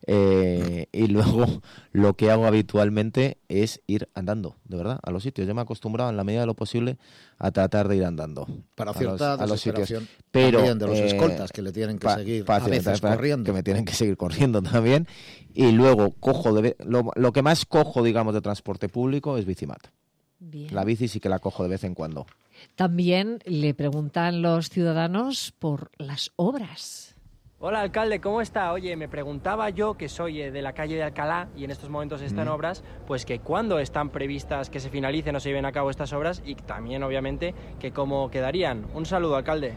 D: Y luego lo que hago habitualmente es ir andando, de verdad, a los sitios. Yo me he acostumbrado en la medida de lo posible a tratar de ir andando
C: para cierta
D: a los sitios.
C: Pero también de los escoltas que le tienen que seguir a veces corriendo.
D: Que me tienen que seguir corriendo también. Y luego lo que más cojo, digamos, de transporte público es bicimat.
B: Bien.
D: La bici sí que la cojo de vez en cuando.
B: También le preguntan los ciudadanos por las obras.
L: Hola, alcalde, ¿cómo está? Oye, me preguntaba yo, que soy de la calle de Alcalá y en estos momentos están obras, pues que cuándo están previstas que se finalicen o se lleven a cabo estas obras y también, obviamente, que cómo quedarían. Un saludo, alcalde.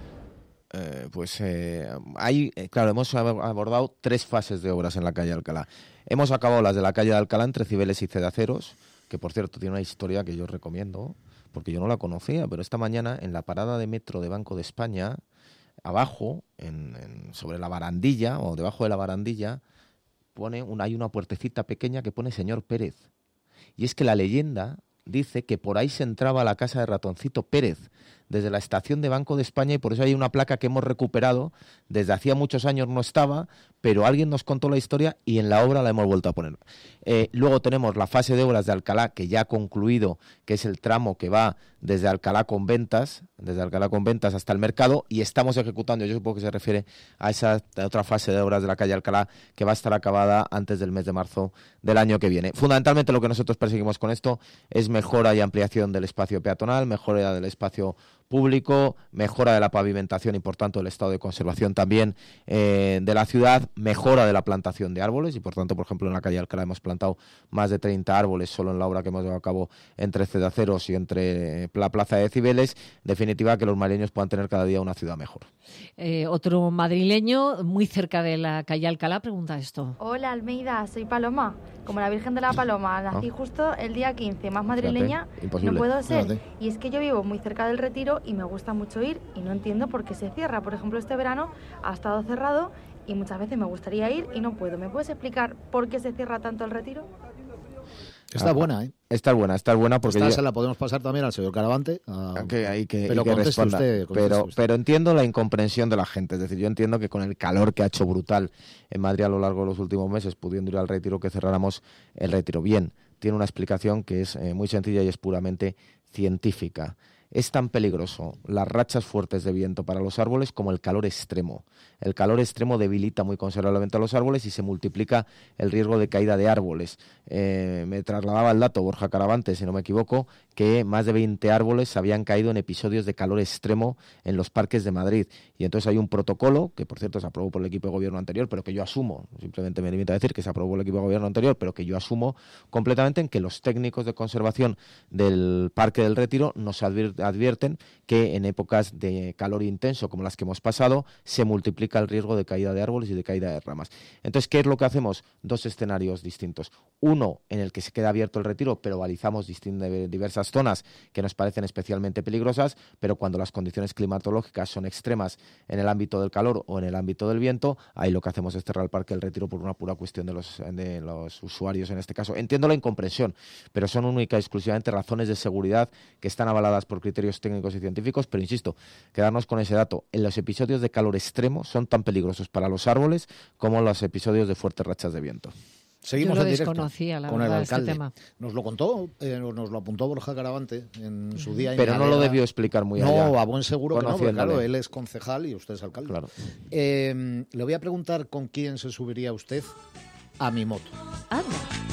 D: Claro, hemos abordado 3 fases de obras en la calle de Alcalá. Hemos acabado las de la calle de Alcalá entre Cibeles y Cedaceros, que por cierto tiene una historia que yo recomiendo, porque yo no la conocía, pero esta mañana en la parada de metro de Banco de España, abajo, sobre la barandilla, o debajo de la barandilla, hay una puertecita pequeña que pone Señor Pérez. Y es que la leyenda dice que por ahí se entraba a la casa de Ratoncito Pérez, desde la estación de Banco de España, y por eso hay una placa que hemos recuperado, desde hacía muchos años no estaba, pero alguien nos contó la historia y en la obra la hemos vuelto a poner. Luego tenemos la fase de obras de Alcalá, que ya ha concluido, que es el tramo que va desde Alcalá con Ventas hasta el mercado, y estamos ejecutando, yo supongo que se refiere a esa otra fase de obras de la calle Alcalá, que va a estar acabada antes del mes de marzo del año que viene. Fundamentalmente lo que nosotros perseguimos con esto es mejora y ampliación del espacio peatonal, mejora del espacio público, mejora de la pavimentación y por tanto el estado de conservación también de la ciudad, mejora de la plantación de árboles y por tanto, por ejemplo, en la calle Alcalá hemos plantado más de 30 árboles solo en la obra que hemos llevado a cabo entre Cedaceros y entre la Plaza de Cibeles. En definitiva, que los madrileños puedan tener cada día una ciudad mejor.
B: Otro madrileño muy cerca de la calle Alcalá pregunta esto.
M: Hola Almeida, soy Paloma, como la Virgen de la Paloma, nací justo el día 15, más madrileña no puedo ser. Y es que yo vivo muy cerca del Retiro y me gusta mucho ir y no entiendo por qué se cierra. Por ejemplo, este verano ha estado cerrado y muchas veces me gustaría ir y no puedo. ¿Me puedes explicar por qué se cierra tanto el Retiro?
C: Está buena, ¿eh?
D: Está buena porque
C: se la podemos pasar también al señor Caravante.
D: Pero responda. Pero entiendo la incomprensión de la gente. Es decir, yo entiendo que con el calor que ha hecho brutal en Madrid a lo largo de los últimos meses, pudiendo ir al Retiro, que cerráramos el Retiro. Bien, tiene una explicación que es muy sencilla y es puramente científica. Es tan peligroso las rachas fuertes de viento para los árboles como el calor extremo. El calor extremo debilita muy considerablemente a los árboles y se multiplica el riesgo de caída de árboles. Me trasladaba el dato Borja Caravante, si no me equivoco, que más de 20 árboles habían caído en episodios de calor extremo en los parques de Madrid. Y entonces hay un protocolo, que por cierto se aprobó por el equipo de gobierno anterior, pero que yo asumo, simplemente me limito a decir que se aprobó por el equipo de gobierno anterior, pero que yo asumo completamente, en que los técnicos de conservación del Parque del Retiro nos advierten que en épocas de calor intenso como las que hemos pasado se multiplica el riesgo de caída de árboles y de caída de ramas. Entonces, ¿qué es lo que hacemos? Dos escenarios distintos. Uno en el que se queda abierto el Retiro, pero balizamos diversas zonas que nos parecen especialmente peligrosas, pero cuando las condiciones climatológicas son extremas en el ámbito del calor o en el ámbito del viento, ahí lo que hacemos es cerrar el Parque del Retiro por una pura cuestión de los usuarios en este caso. Entiendo la incomprensión, pero son única y exclusivamente razones de seguridad que están avaladas por criterios técnicos y científicos, pero insisto, quedarnos con ese dato. En los episodios de calor extremo son tan peligrosos para los árboles como los episodios de fuertes rachas de viento.
C: Seguimos
B: Yo lo
C: en directo
B: desconocía, la
C: con
B: verdad,
C: el alcalde.
B: este tema.
C: Nos lo contó, nos lo apuntó Borja Caravante en su día.
D: Pero no lo debió explicar muy allá.
C: No, a buen seguro que no, porque claro, él es concejal y usted es alcalde.
D: Claro.
C: Le voy a preguntar con quién se subiría usted a mi moto.
B: Anda.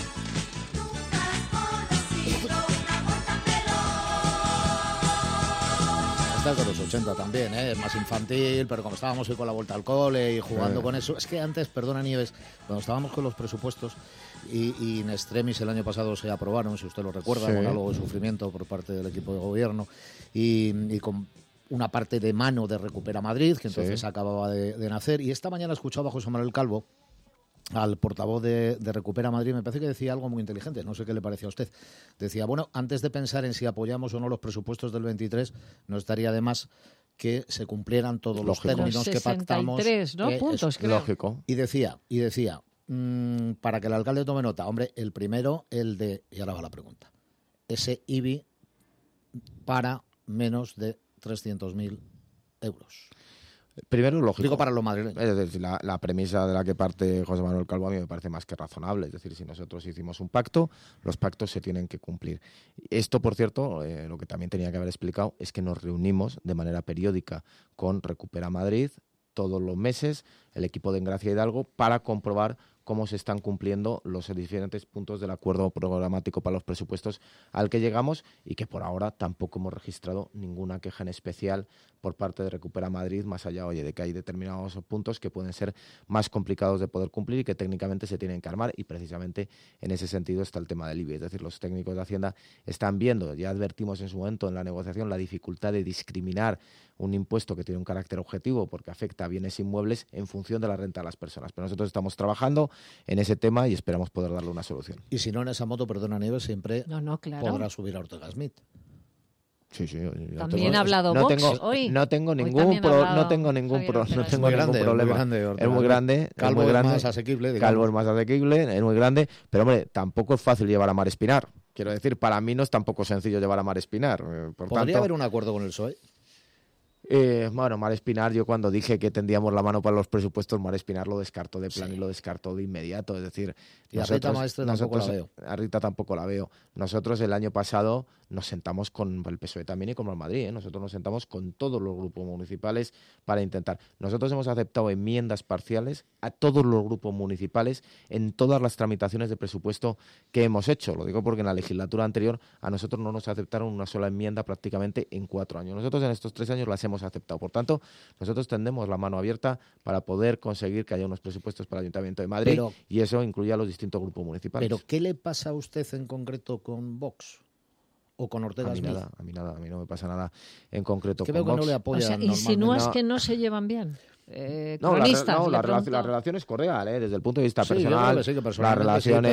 C: Esta es de los 80 también, es más infantil, pero como estábamos hoy con la vuelta al cole y jugando con eso, es que antes, perdona Nieves, cuando estábamos con los presupuestos y in extremis el año pasado se aprobaron, si usted lo recuerda, con algo de sufrimiento por parte del equipo de gobierno y con una parte de mano de Recupera Madrid, que entonces acababa de nacer, y esta mañana escuchaba a José Manuel Calvo, al portavoz de Recupera Madrid, me parece que decía algo muy inteligente, no sé qué le parecía a usted. Decía, bueno, antes de pensar en si apoyamos o no los presupuestos del 23, no estaría de más que se cumplieran todos los términos que pactamos.
B: 63, ¿no? Puntos, creo.
D: Lógico.
C: Y decía, para que el alcalde tome nota, hombre, el primero, el de, y ahora va la pregunta, ese IBI para menos de 300.000 euros.
D: Primero, lógico.
C: Digo para los madrileños.
D: Es decir, la premisa de la que parte José Manuel Calvo a mí me parece más que razonable. Es decir, si nosotros hicimos un pacto, los pactos se tienen que cumplir. Esto, por cierto, lo que también tenía que haber explicado es que nos reunimos de manera periódica con Recupera Madrid todos los meses, el equipo de Engracia Hidalgo, para comprobar cómo se están cumpliendo los diferentes puntos del acuerdo programático para los presupuestos al que llegamos y que por ahora tampoco hemos registrado ninguna queja en especial por parte de Recupera Madrid, más allá de que hay determinados puntos que pueden ser más complicados de poder cumplir y que técnicamente se tienen que armar, y precisamente en ese sentido está el tema del IBI. Es decir, los técnicos de Hacienda están viendo, ya advertimos en su momento en la negociación, la dificultad de discriminar un impuesto que tiene un carácter objetivo porque afecta a bienes inmuebles en función de la renta de las personas. Pero nosotros estamos trabajando en ese tema y esperamos poder darle una solución.
C: Y si no en esa moto, perdona Nieves, siempre
B: claro,
C: podrá subir a Ortega Smith.
B: Sí. También ha hablado Vox hoy.
D: No tengo ningún problema. Es muy grande.
C: Calvo es más asequible.
D: Calvo es más asequible, es muy grande. Pero, hombre, tampoco es fácil llevar a Mar Espinar. Quiero decir, para mí no es tampoco sencillo llevar a Mar Espinar.
C: ¿Podría haber un acuerdo con el PSOE?
D: Bueno, Mar Espinar, yo cuando dije que tendíamos la mano para los presupuestos, Mar Espinar lo descartó de plano y lo descartó de inmediato. Es decir,
C: y a Rita Maestre tampoco la veo.
D: A Rita tampoco la veo. Nosotros el año pasado nos sentamos con el PSOE también y con el Madrid. Nosotros nos sentamos con todos los grupos municipales para intentar. Nosotros hemos aceptado enmiendas parciales a todos los grupos municipales en todas las tramitaciones de presupuesto que hemos hecho. Lo digo porque en la legislatura anterior a nosotros no nos aceptaron una sola enmienda prácticamente en 4 años. Nosotros en estos 3 años las hemos aceptado. Por tanto, nosotros tendemos la mano abierta para poder conseguir que haya unos presupuestos para el Ayuntamiento de Madrid, y eso incluye a los distintos grupos municipales.
C: ¿Pero qué le pasa a usted en concreto con Vox? ¿O con Ortega Smith?
D: A mí no me pasa nada en concreto con
C: Vox.
D: Que
C: no le apoya.
B: O sea, ¿insinúas que no se llevan bien?
D: La relación es cordial, desde el punto de vista personal. La relación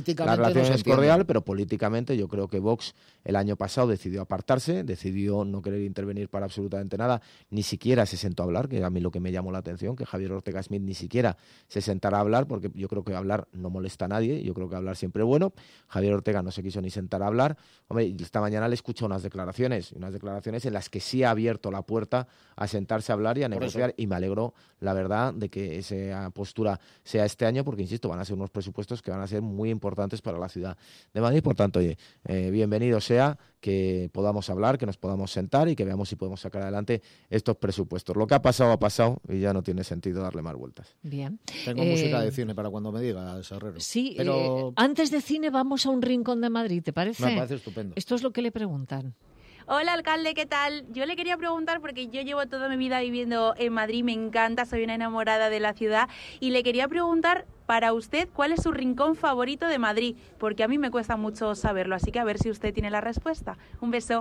D: es cordial, pero políticamente yo creo que Vox el año pasado decidió apartarse, decidió no querer intervenir para absolutamente nada, ni siquiera se sentó a hablar, que a mí lo que me llamó la atención, que Javier Ortega Smith ni siquiera se sentara a hablar, porque yo creo que hablar no molesta a nadie, yo creo que hablar siempre es bueno. Javier Ortega no se quiso ni sentar a hablar. Hombre, esta mañana le escuché unas declaraciones en las que sí ha abierto la puerta a sentarse a hablar y a negociar, y me alegro, la verdad, de que esa postura sea este año, porque, insisto, van a ser unos presupuestos que van a ser muy importantes para la ciudad de Madrid. Por tanto, oye, bienvenido sea que podamos hablar, que nos podamos sentar y que veamos si podemos sacar adelante estos presupuestos. Lo que ha pasado y ya no tiene sentido darle más vueltas.
B: Bien.
C: Tengo música de cine para cuando me digas, Herrero.
B: Sí, pero antes de cine vamos a un rincón de Madrid, ¿te parece?
C: Me parece estupendo.
B: Esto es lo que le preguntan.
N: Hola, alcalde, ¿qué tal? Yo le quería preguntar, porque yo llevo toda mi vida viviendo en Madrid, me encanta, soy una enamorada de la ciudad, y le quería preguntar, para usted, ¿cuál es su rincón favorito de Madrid? Porque a mí me cuesta mucho saberlo, así que a ver si usted tiene la respuesta. Un beso.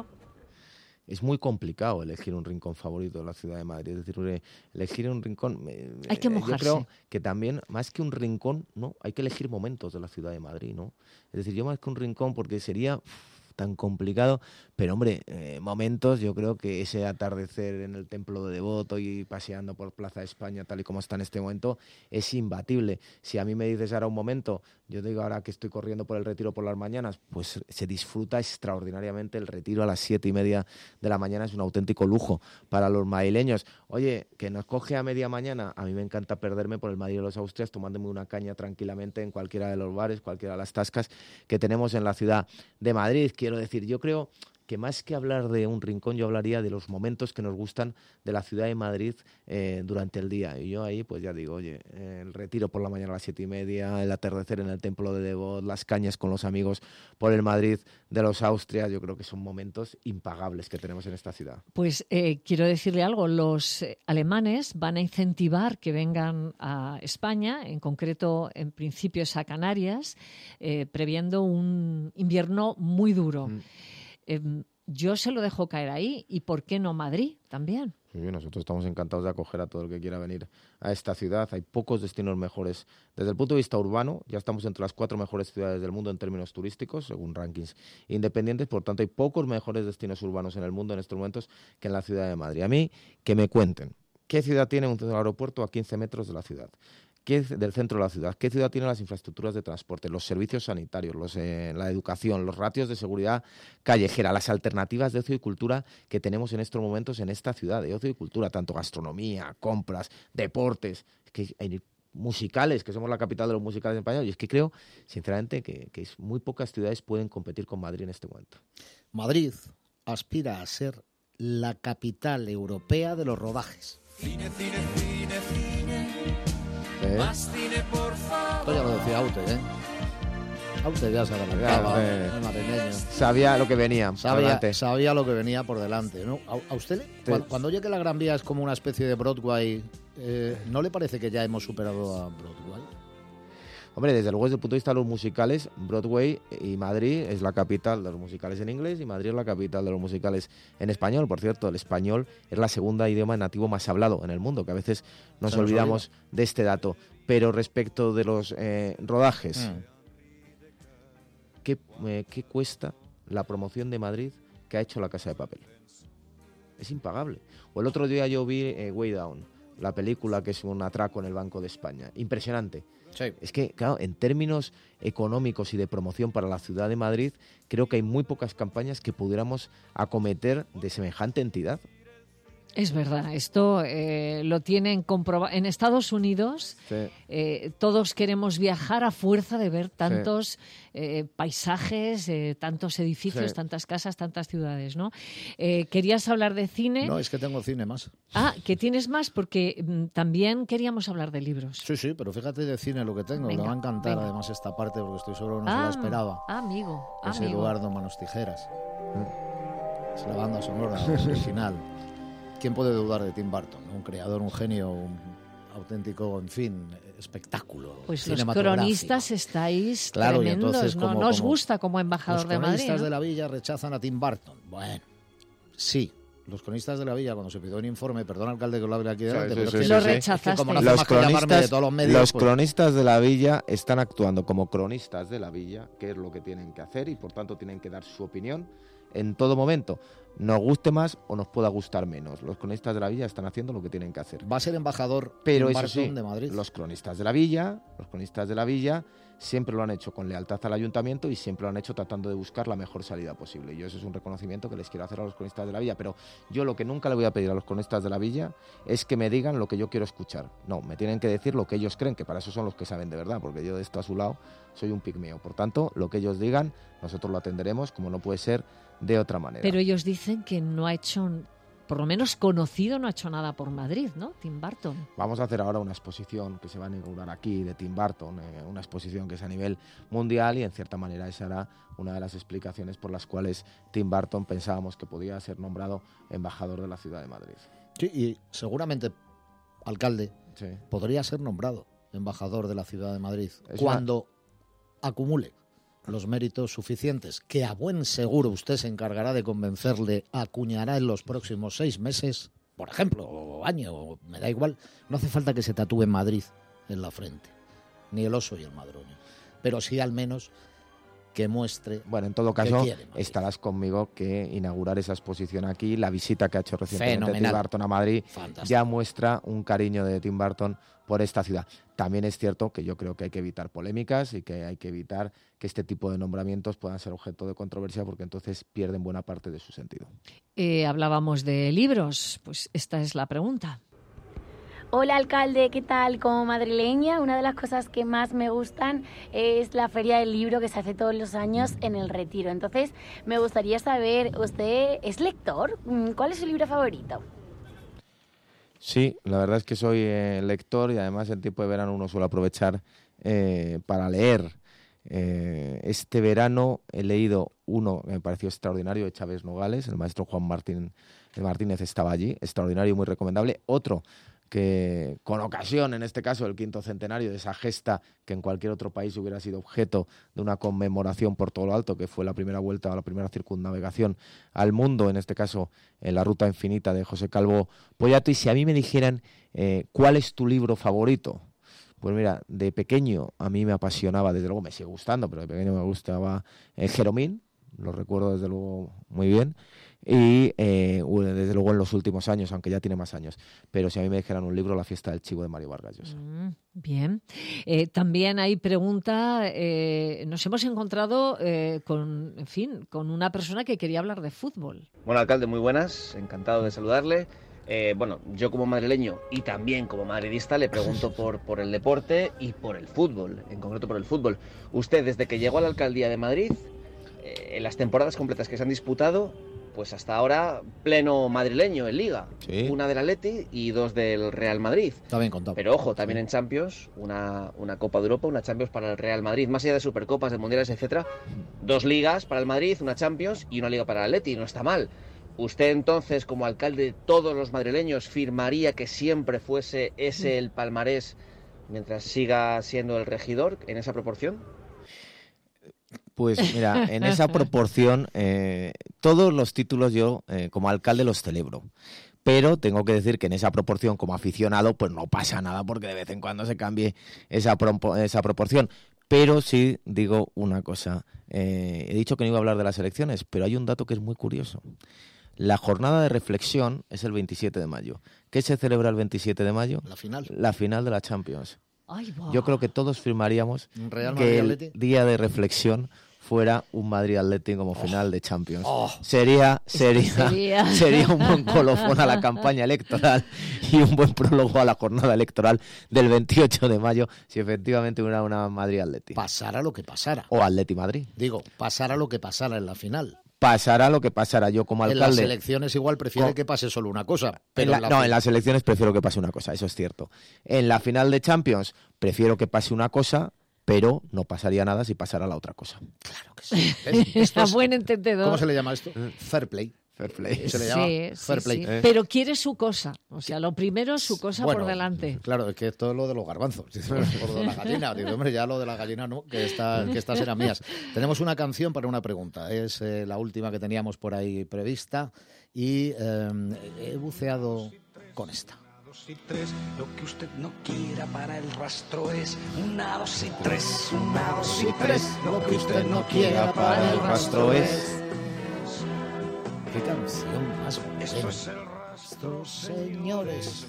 D: Es muy complicado elegir un rincón favorito de la ciudad de Madrid. Es decir, elegir un rincón...
B: Hay que mojarse.
D: Yo creo que también, más que un rincón, no, hay que elegir momentos de la ciudad de Madrid, ¿no? Es decir, yo más que un rincón, porque sería tan complicado, pero hombre, momentos, yo creo que ese atardecer en el Templo de Devoto y paseando por Plaza de España, tal y como está en este momento, es imbatible. Si a mí me dices ahora un momento, yo digo ahora que estoy corriendo por el Retiro por las mañanas, pues se disfruta extraordinariamente el Retiro a las 7:30 de la mañana, es un auténtico lujo para los madrileños. Oye, que nos coge a media mañana, a mí me encanta perderme por el Madrid de los Austrias, tomándome una caña tranquilamente en cualquiera de los bares, cualquiera de las tascas que tenemos en la ciudad de Madrid. Quiero decir, yo creo que más que hablar de un rincón, yo hablaría de los momentos que nos gustan de la ciudad de Madrid durante el día. Y yo ahí, pues ya digo, oye, el Retiro por la mañana a las 7:30, el atardecer en el Templo de Devot, las cañas con los amigos por el Madrid de los Austrias, yo creo que son momentos impagables que tenemos en esta ciudad.
B: Pues quiero decirle algo, los alemanes van a incentivar que vengan a España, en concreto, en principios a Canarias, previendo un invierno muy duro. Yo se lo dejo caer ahí, y ¿por qué no Madrid también?
D: Sí, nosotros estamos encantados de acoger a todo el que quiera venir a esta ciudad. Hay pocos destinos mejores. Desde el punto de vista urbano, ya estamos entre las 4 mejores ciudades del mundo en términos turísticos, según rankings independientes. Por tanto, hay pocos mejores destinos urbanos en el mundo en estos momentos que en la ciudad de Madrid. A mí, que me cuenten, ¿qué ciudad tiene un aeropuerto a 15 metros de la ciudad? Del centro de la ciudad, qué ciudad tiene las infraestructuras de transporte, los servicios sanitarios, la educación, los ratios de seguridad callejera, las alternativas de ocio y cultura que tenemos en estos momentos en esta ciudad, de ocio y cultura, tanto gastronomía, compras, deportes, que hay musicales, que somos la capital de los musicales en España, y es que creo, sinceramente, que muy pocas ciudades pueden competir con Madrid en este momento.
C: Madrid aspira a ser la capital europea de los rodajes.
J: Cine, cine, cine, cine. Más cine, por favor.
C: Esto ya lo decía Aute, Aute ya se adelantaba, madrileño.
D: Sabía lo que venía.
C: Sabía lo que venía por delante, ¿no? ¿A usted, cuando oye que la Gran Vía es como una especie de Broadway, ¿no le parece que ya hemos superado a Broadway?
D: Hombre, desde luego, desde el punto de vista de los musicales, Broadway y Madrid es la capital de los musicales en inglés y Madrid es la capital de los musicales en español. Por cierto, el español es la segunda idioma nativo más hablado en el mundo, que a veces nos olvidamos de este dato. Pero respecto de los rodajes, ¿qué cuesta la promoción de Madrid que ha hecho La Casa de Papel? Es impagable. O el otro día yo vi Way Down, la película que es un atraco en el Banco de España. Impresionante. Sí. Es que, claro, en términos económicos y de promoción para la ciudad de Madrid, creo que hay muy pocas campañas que pudiéramos acometer de semejante entidad.
B: Es verdad, esto lo tienen comprobado. En Estados Unidos todos queremos viajar a fuerza de ver tantos paisajes, tantos edificios, tantas casas, tantas ciudades, ¿no? ¿Querías hablar de cine?
C: No, es que tengo cine más.
B: Ah, que tienes más, porque también queríamos hablar de libros.
C: Sí, pero fíjate de cine lo que tengo. Le va a encantar además esta parte, porque estoy seguro que no se la esperaba.
B: Amigo.
C: Es Eduardo Manos Tijeras. Es la banda sonora original. ¿Quién puede dudar de Tim Burton? Un creador, un genio, un auténtico, en fin, espectáculo.
B: Pues los cronistas estáis tremendos,
C: y entonces,
B: ¿no? ¿No os gusta como embajador de Madrid?
C: Los cronistas de la Villa rechazan a Tim Burton. Bueno, sí. Los cronistas de la Villa, cuando se pidió un informe, perdón, alcalde, que lo hable aquí delante,
B: lo rechazaste.
D: Los cronistas de la Villa están actuando como cronistas de la Villa, que es lo que tienen que hacer, y por tanto tienen que dar su opinión en todo momento. Nos guste más o nos pueda gustar menos. Los cronistas de la Villa están haciendo lo que tienen que hacer.
C: Va a ser embajador
D: pero eso sí,
C: de Madrid.
D: Los cronistas de la Villa siempre lo han hecho con lealtad al ayuntamiento y siempre lo han hecho tratando de buscar la mejor salida posible. Y eso es un reconocimiento que les quiero hacer a los cronistas de la Villa. Pero yo lo que nunca le voy a pedir a los cronistas de la Villa es que me digan lo que yo quiero escuchar. No, me tienen que decir lo que ellos creen, que para eso son los que saben de verdad, porque yo de esto a su lado soy un pigmeo. Por tanto, lo que ellos digan, nosotros lo atenderemos, como no puede ser de otra manera.
B: Pero ellos dicen que no ha hecho, por lo menos conocido, no ha hecho nada por Madrid, ¿no? Tim Burton.
D: Vamos a hacer ahora una exposición que se va a inaugurar aquí de Tim Burton, una exposición que es a nivel mundial y en cierta manera esa era una de las explicaciones por las cuales Tim Burton pensábamos que podía ser nombrado embajador de la ciudad de Madrid.
C: Sí, y seguramente, alcalde, podría ser nombrado embajador de la ciudad de Madrid cuando acumule los méritos suficientes, que a buen seguro usted se encargará de convencerle, acuñará en los próximos 6 meses, por ejemplo, o año, me da igual. No hace falta que se tatúe Madrid en la frente, ni el oso y el madroño, pero sí al menos que muestre.
D: Bueno, en todo caso, estarás conmigo que inaugurar esa exposición aquí, la visita que ha hecho recientemente Tim Burton a Madrid, ya muestra un cariño de Tim Burton por esta ciudad. También es cierto que yo creo que hay que evitar polémicas y que hay que evitar que este tipo de nombramientos puedan ser objeto de controversia, porque entonces pierden buena parte de su sentido.
B: Hablábamos de libros, pues esta es la pregunta.
O: Hola, alcalde, ¿qué tal? Como madrileña, una de las cosas que más me gustan es la Feria del Libro que se hace todos los años en El Retiro. Entonces, me gustaría saber, ¿usted es lector? ¿Cuál es su libro favorito?
D: Sí, la verdad es que soy lector y además en tiempo de verano uno suele aprovechar para leer. Este verano he leído uno que me pareció extraordinario, de Chávez Nogales, el maestro Juan Martínez estaba allí, extraordinario y muy recomendable. Otro que con ocasión, en este caso, del 5º centenario de esa gesta que en cualquier otro país hubiera sido objeto de una conmemoración por todo lo alto, que fue la primera vuelta, la primera circunnavegación al mundo, en este caso en la Ruta Infinita de José Calvo Pollato. Y si a mí me dijeran ¿cuál es tu libro favorito? Pues mira, de pequeño a mí me apasionaba, desde luego me sigue gustando, pero de pequeño me gustaba Jeromín, lo recuerdo desde luego muy bien. Y desde luego en los últimos años, aunque ya tiene más años. Pero si a mí me dijeran un libro, La fiesta del chivo de Mario Vargas Llosa.
B: Bien. También hay pregunta, nos hemos encontrado con una persona que quería hablar de fútbol.
P: Bueno, alcalde, muy buenas, encantado de saludarle. Bueno, yo como madrileño y también como madridista le pregunto por el deporte y por el fútbol, en concreto por el fútbol. Usted, desde que llegó a la alcaldía de Madrid, en las temporadas completas que se han disputado, pues hasta ahora pleno madrileño en Liga. Sí. Una del Atleti y 2 del Real Madrid.
C: Está bien contado.
P: Pero ojo, también en Champions, una Copa de Europa, una Champions para el Real Madrid. Más allá de Supercopas, de Mundiales, etcétera, 2 ligas para el Madrid, una Champions y una Liga para el Atleti. No está mal. ¿Usted entonces, como alcalde de todos los madrileños, firmaría que siempre fuese ese el palmarés mientras siga siendo el regidor en esa proporción?
D: Pues mira, en esa proporción, todos los títulos yo como alcalde los celebro. Pero tengo que decir que en esa proporción, como aficionado, pues no pasa nada porque de vez en cuando se cambie esa proporción. Pero sí digo una cosa, he dicho que no iba a hablar de las elecciones, pero hay un dato que es muy curioso. La jornada de reflexión es el 27 de mayo. ¿Qué se celebra el 27 de mayo?
C: La final.
D: La final de la Champions.
B: Ay, wow.
D: Yo creo que todos firmaríamos que el día de reflexión fuera un Madrid-Athletic como final de Champions. Sería un buen colofón a la campaña electoral y un buen prólogo a la jornada electoral del 28 de mayo, si efectivamente hubiera una Madrid-Athletic.
C: Pasara lo que pasara.
D: O Atleti-Madrid.
C: Digo, pasara lo que pasara en la final.
D: Pasará lo que pasará. Yo como alcalde...
C: En las elecciones igual prefiere que pase solo una cosa. Pero
D: en las elecciones prefiero que pase una cosa, eso es cierto. En la final de Champions prefiero que pase una cosa, pero no pasaría nada si pasara la otra cosa.
C: Claro que sí.
B: Esto es buen entendedor.
C: ¿Cómo se le llama esto? Fair play.
D: Fair play.
C: Se le llama fair play.
B: Sí. Pero quiere su cosa. O sea, lo primero, su cosa por delante.
C: Claro, es que todo lo de los garbanzos. Por lo de la gallina. Digo, hombre, ya lo de la gallina no, que estas eran mías. Tenemos una canción para una pregunta. Es la última que teníamos por ahí prevista. Y he buceado con esta.
J: 2 y 3, lo que usted no quiera para el rastro es 1, 2 y 3, 1, 2 y 3, lo que usted no quiera para el rastro es.
C: Qué canción más buena. Esto es el rastro, señores.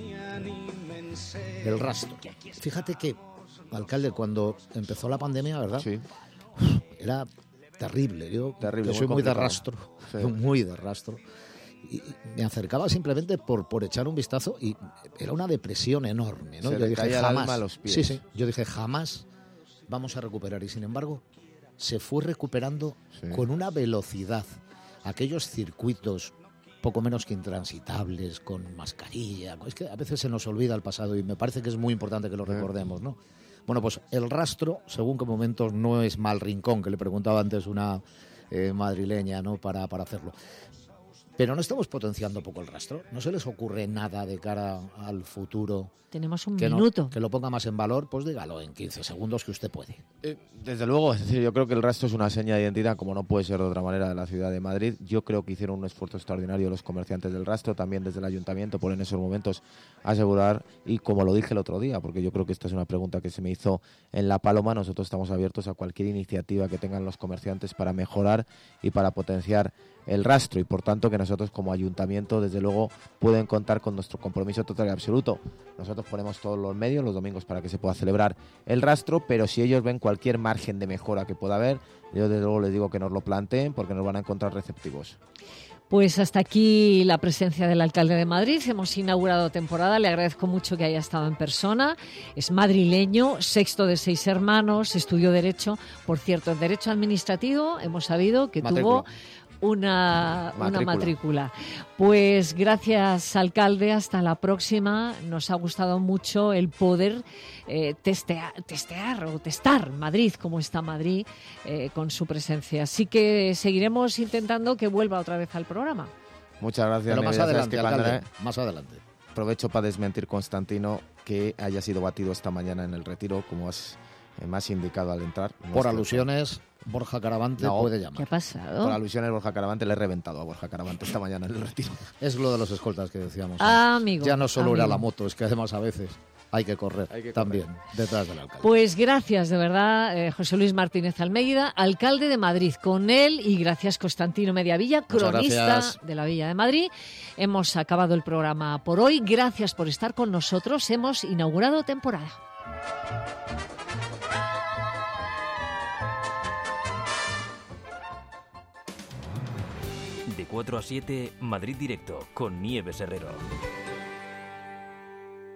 C: El rastro. Fíjate que, alcalde, cuando empezó la pandemia, ¿verdad?
D: Sí.
C: Era terrible. Yo
D: terrible,
C: soy muy de rastro,
D: sí.
C: Muy de rastro. Y me acercaba simplemente por echar un vistazo y era una depresión enorme, ¿no?
D: Yo dije, jamás, a los pies.
C: Sí, yo dije, jamás vamos a recuperar. Y sin embargo, se fue recuperando con una velocidad. Aquellos circuitos poco menos que intransitables, con mascarilla. Es que a veces se nos olvida el pasado y me parece que es muy importante que lo recordemos, ¿no? Bueno, pues el rastro, según qué momentos, no es mal rincón, que le preguntaba antes una madrileña, ¿no? Para hacerlo. Pero no estamos potenciando poco el rastro. ¿No se les ocurre nada de cara al futuro?
B: Tenemos un minuto.
C: Que lo ponga más en valor, pues dígalo en 15 segundos que usted puede.
D: Desde luego, es decir, yo creo que el rastro es una seña de identidad, como no puede ser de otra manera, de la ciudad de Madrid. Yo creo que hicieron un esfuerzo extraordinario los comerciantes del rastro, también desde el ayuntamiento, por en esos momentos asegurar, y como lo dije el otro día, porque yo creo que esta es una pregunta que se me hizo en La Paloma, nosotros estamos abiertos a cualquier iniciativa que tengan los comerciantes para mejorar y para potenciar el rastro, y por tanto que nosotros como ayuntamiento desde luego pueden contar con nuestro compromiso total y absoluto. Nosotros ponemos todos los medios los domingos para que se pueda celebrar el rastro, pero si ellos ven cualquier margen de mejora que pueda haber, yo desde luego les digo que nos lo planteen porque nos van a encontrar receptivos.
B: Pues hasta aquí la presencia del alcalde de Madrid. Hemos inaugurado temporada. Le agradezco mucho que haya estado en persona. Es madrileño, sexto de 6 hermanos, estudió Derecho. Por cierto, en Derecho Administrativo hemos sabido que tuvo una matrícula. Pues gracias, alcalde, hasta la próxima. Nos ha gustado mucho el poder testar Madrid, cómo está Madrid con su presencia. Así que seguiremos intentando que vuelva otra vez al programa.
D: Muchas gracias.
C: Pero más adelante, alcalde, más adelante.
D: Aprovecho para desmentir, Constantino, que haya sido batido esta mañana en el Retiro, como más indicado al entrar.
C: Por alusiones, Borja Caravante puede llamar.
B: ¿Qué ha pasado?
D: Por alusiones, Borja Caravante, le he reventado a Borja Caravante esta mañana en el Retiro.
C: Es lo de los escoltas que decíamos.
B: Amigo.
C: Ya no solo era la moto, es que además a veces hay que correr también detrás del alcalde.
B: Pues gracias, de verdad, José Luis Martínez Almeida, alcalde de Madrid. Con él, y gracias, Constantino Mediavilla, cronista de la Villa de Madrid. Hemos acabado el programa por hoy. Gracias por estar con nosotros. Hemos inaugurado temporada.
A: De 4 a 7, Madrid Directo, con Nieves Herrero.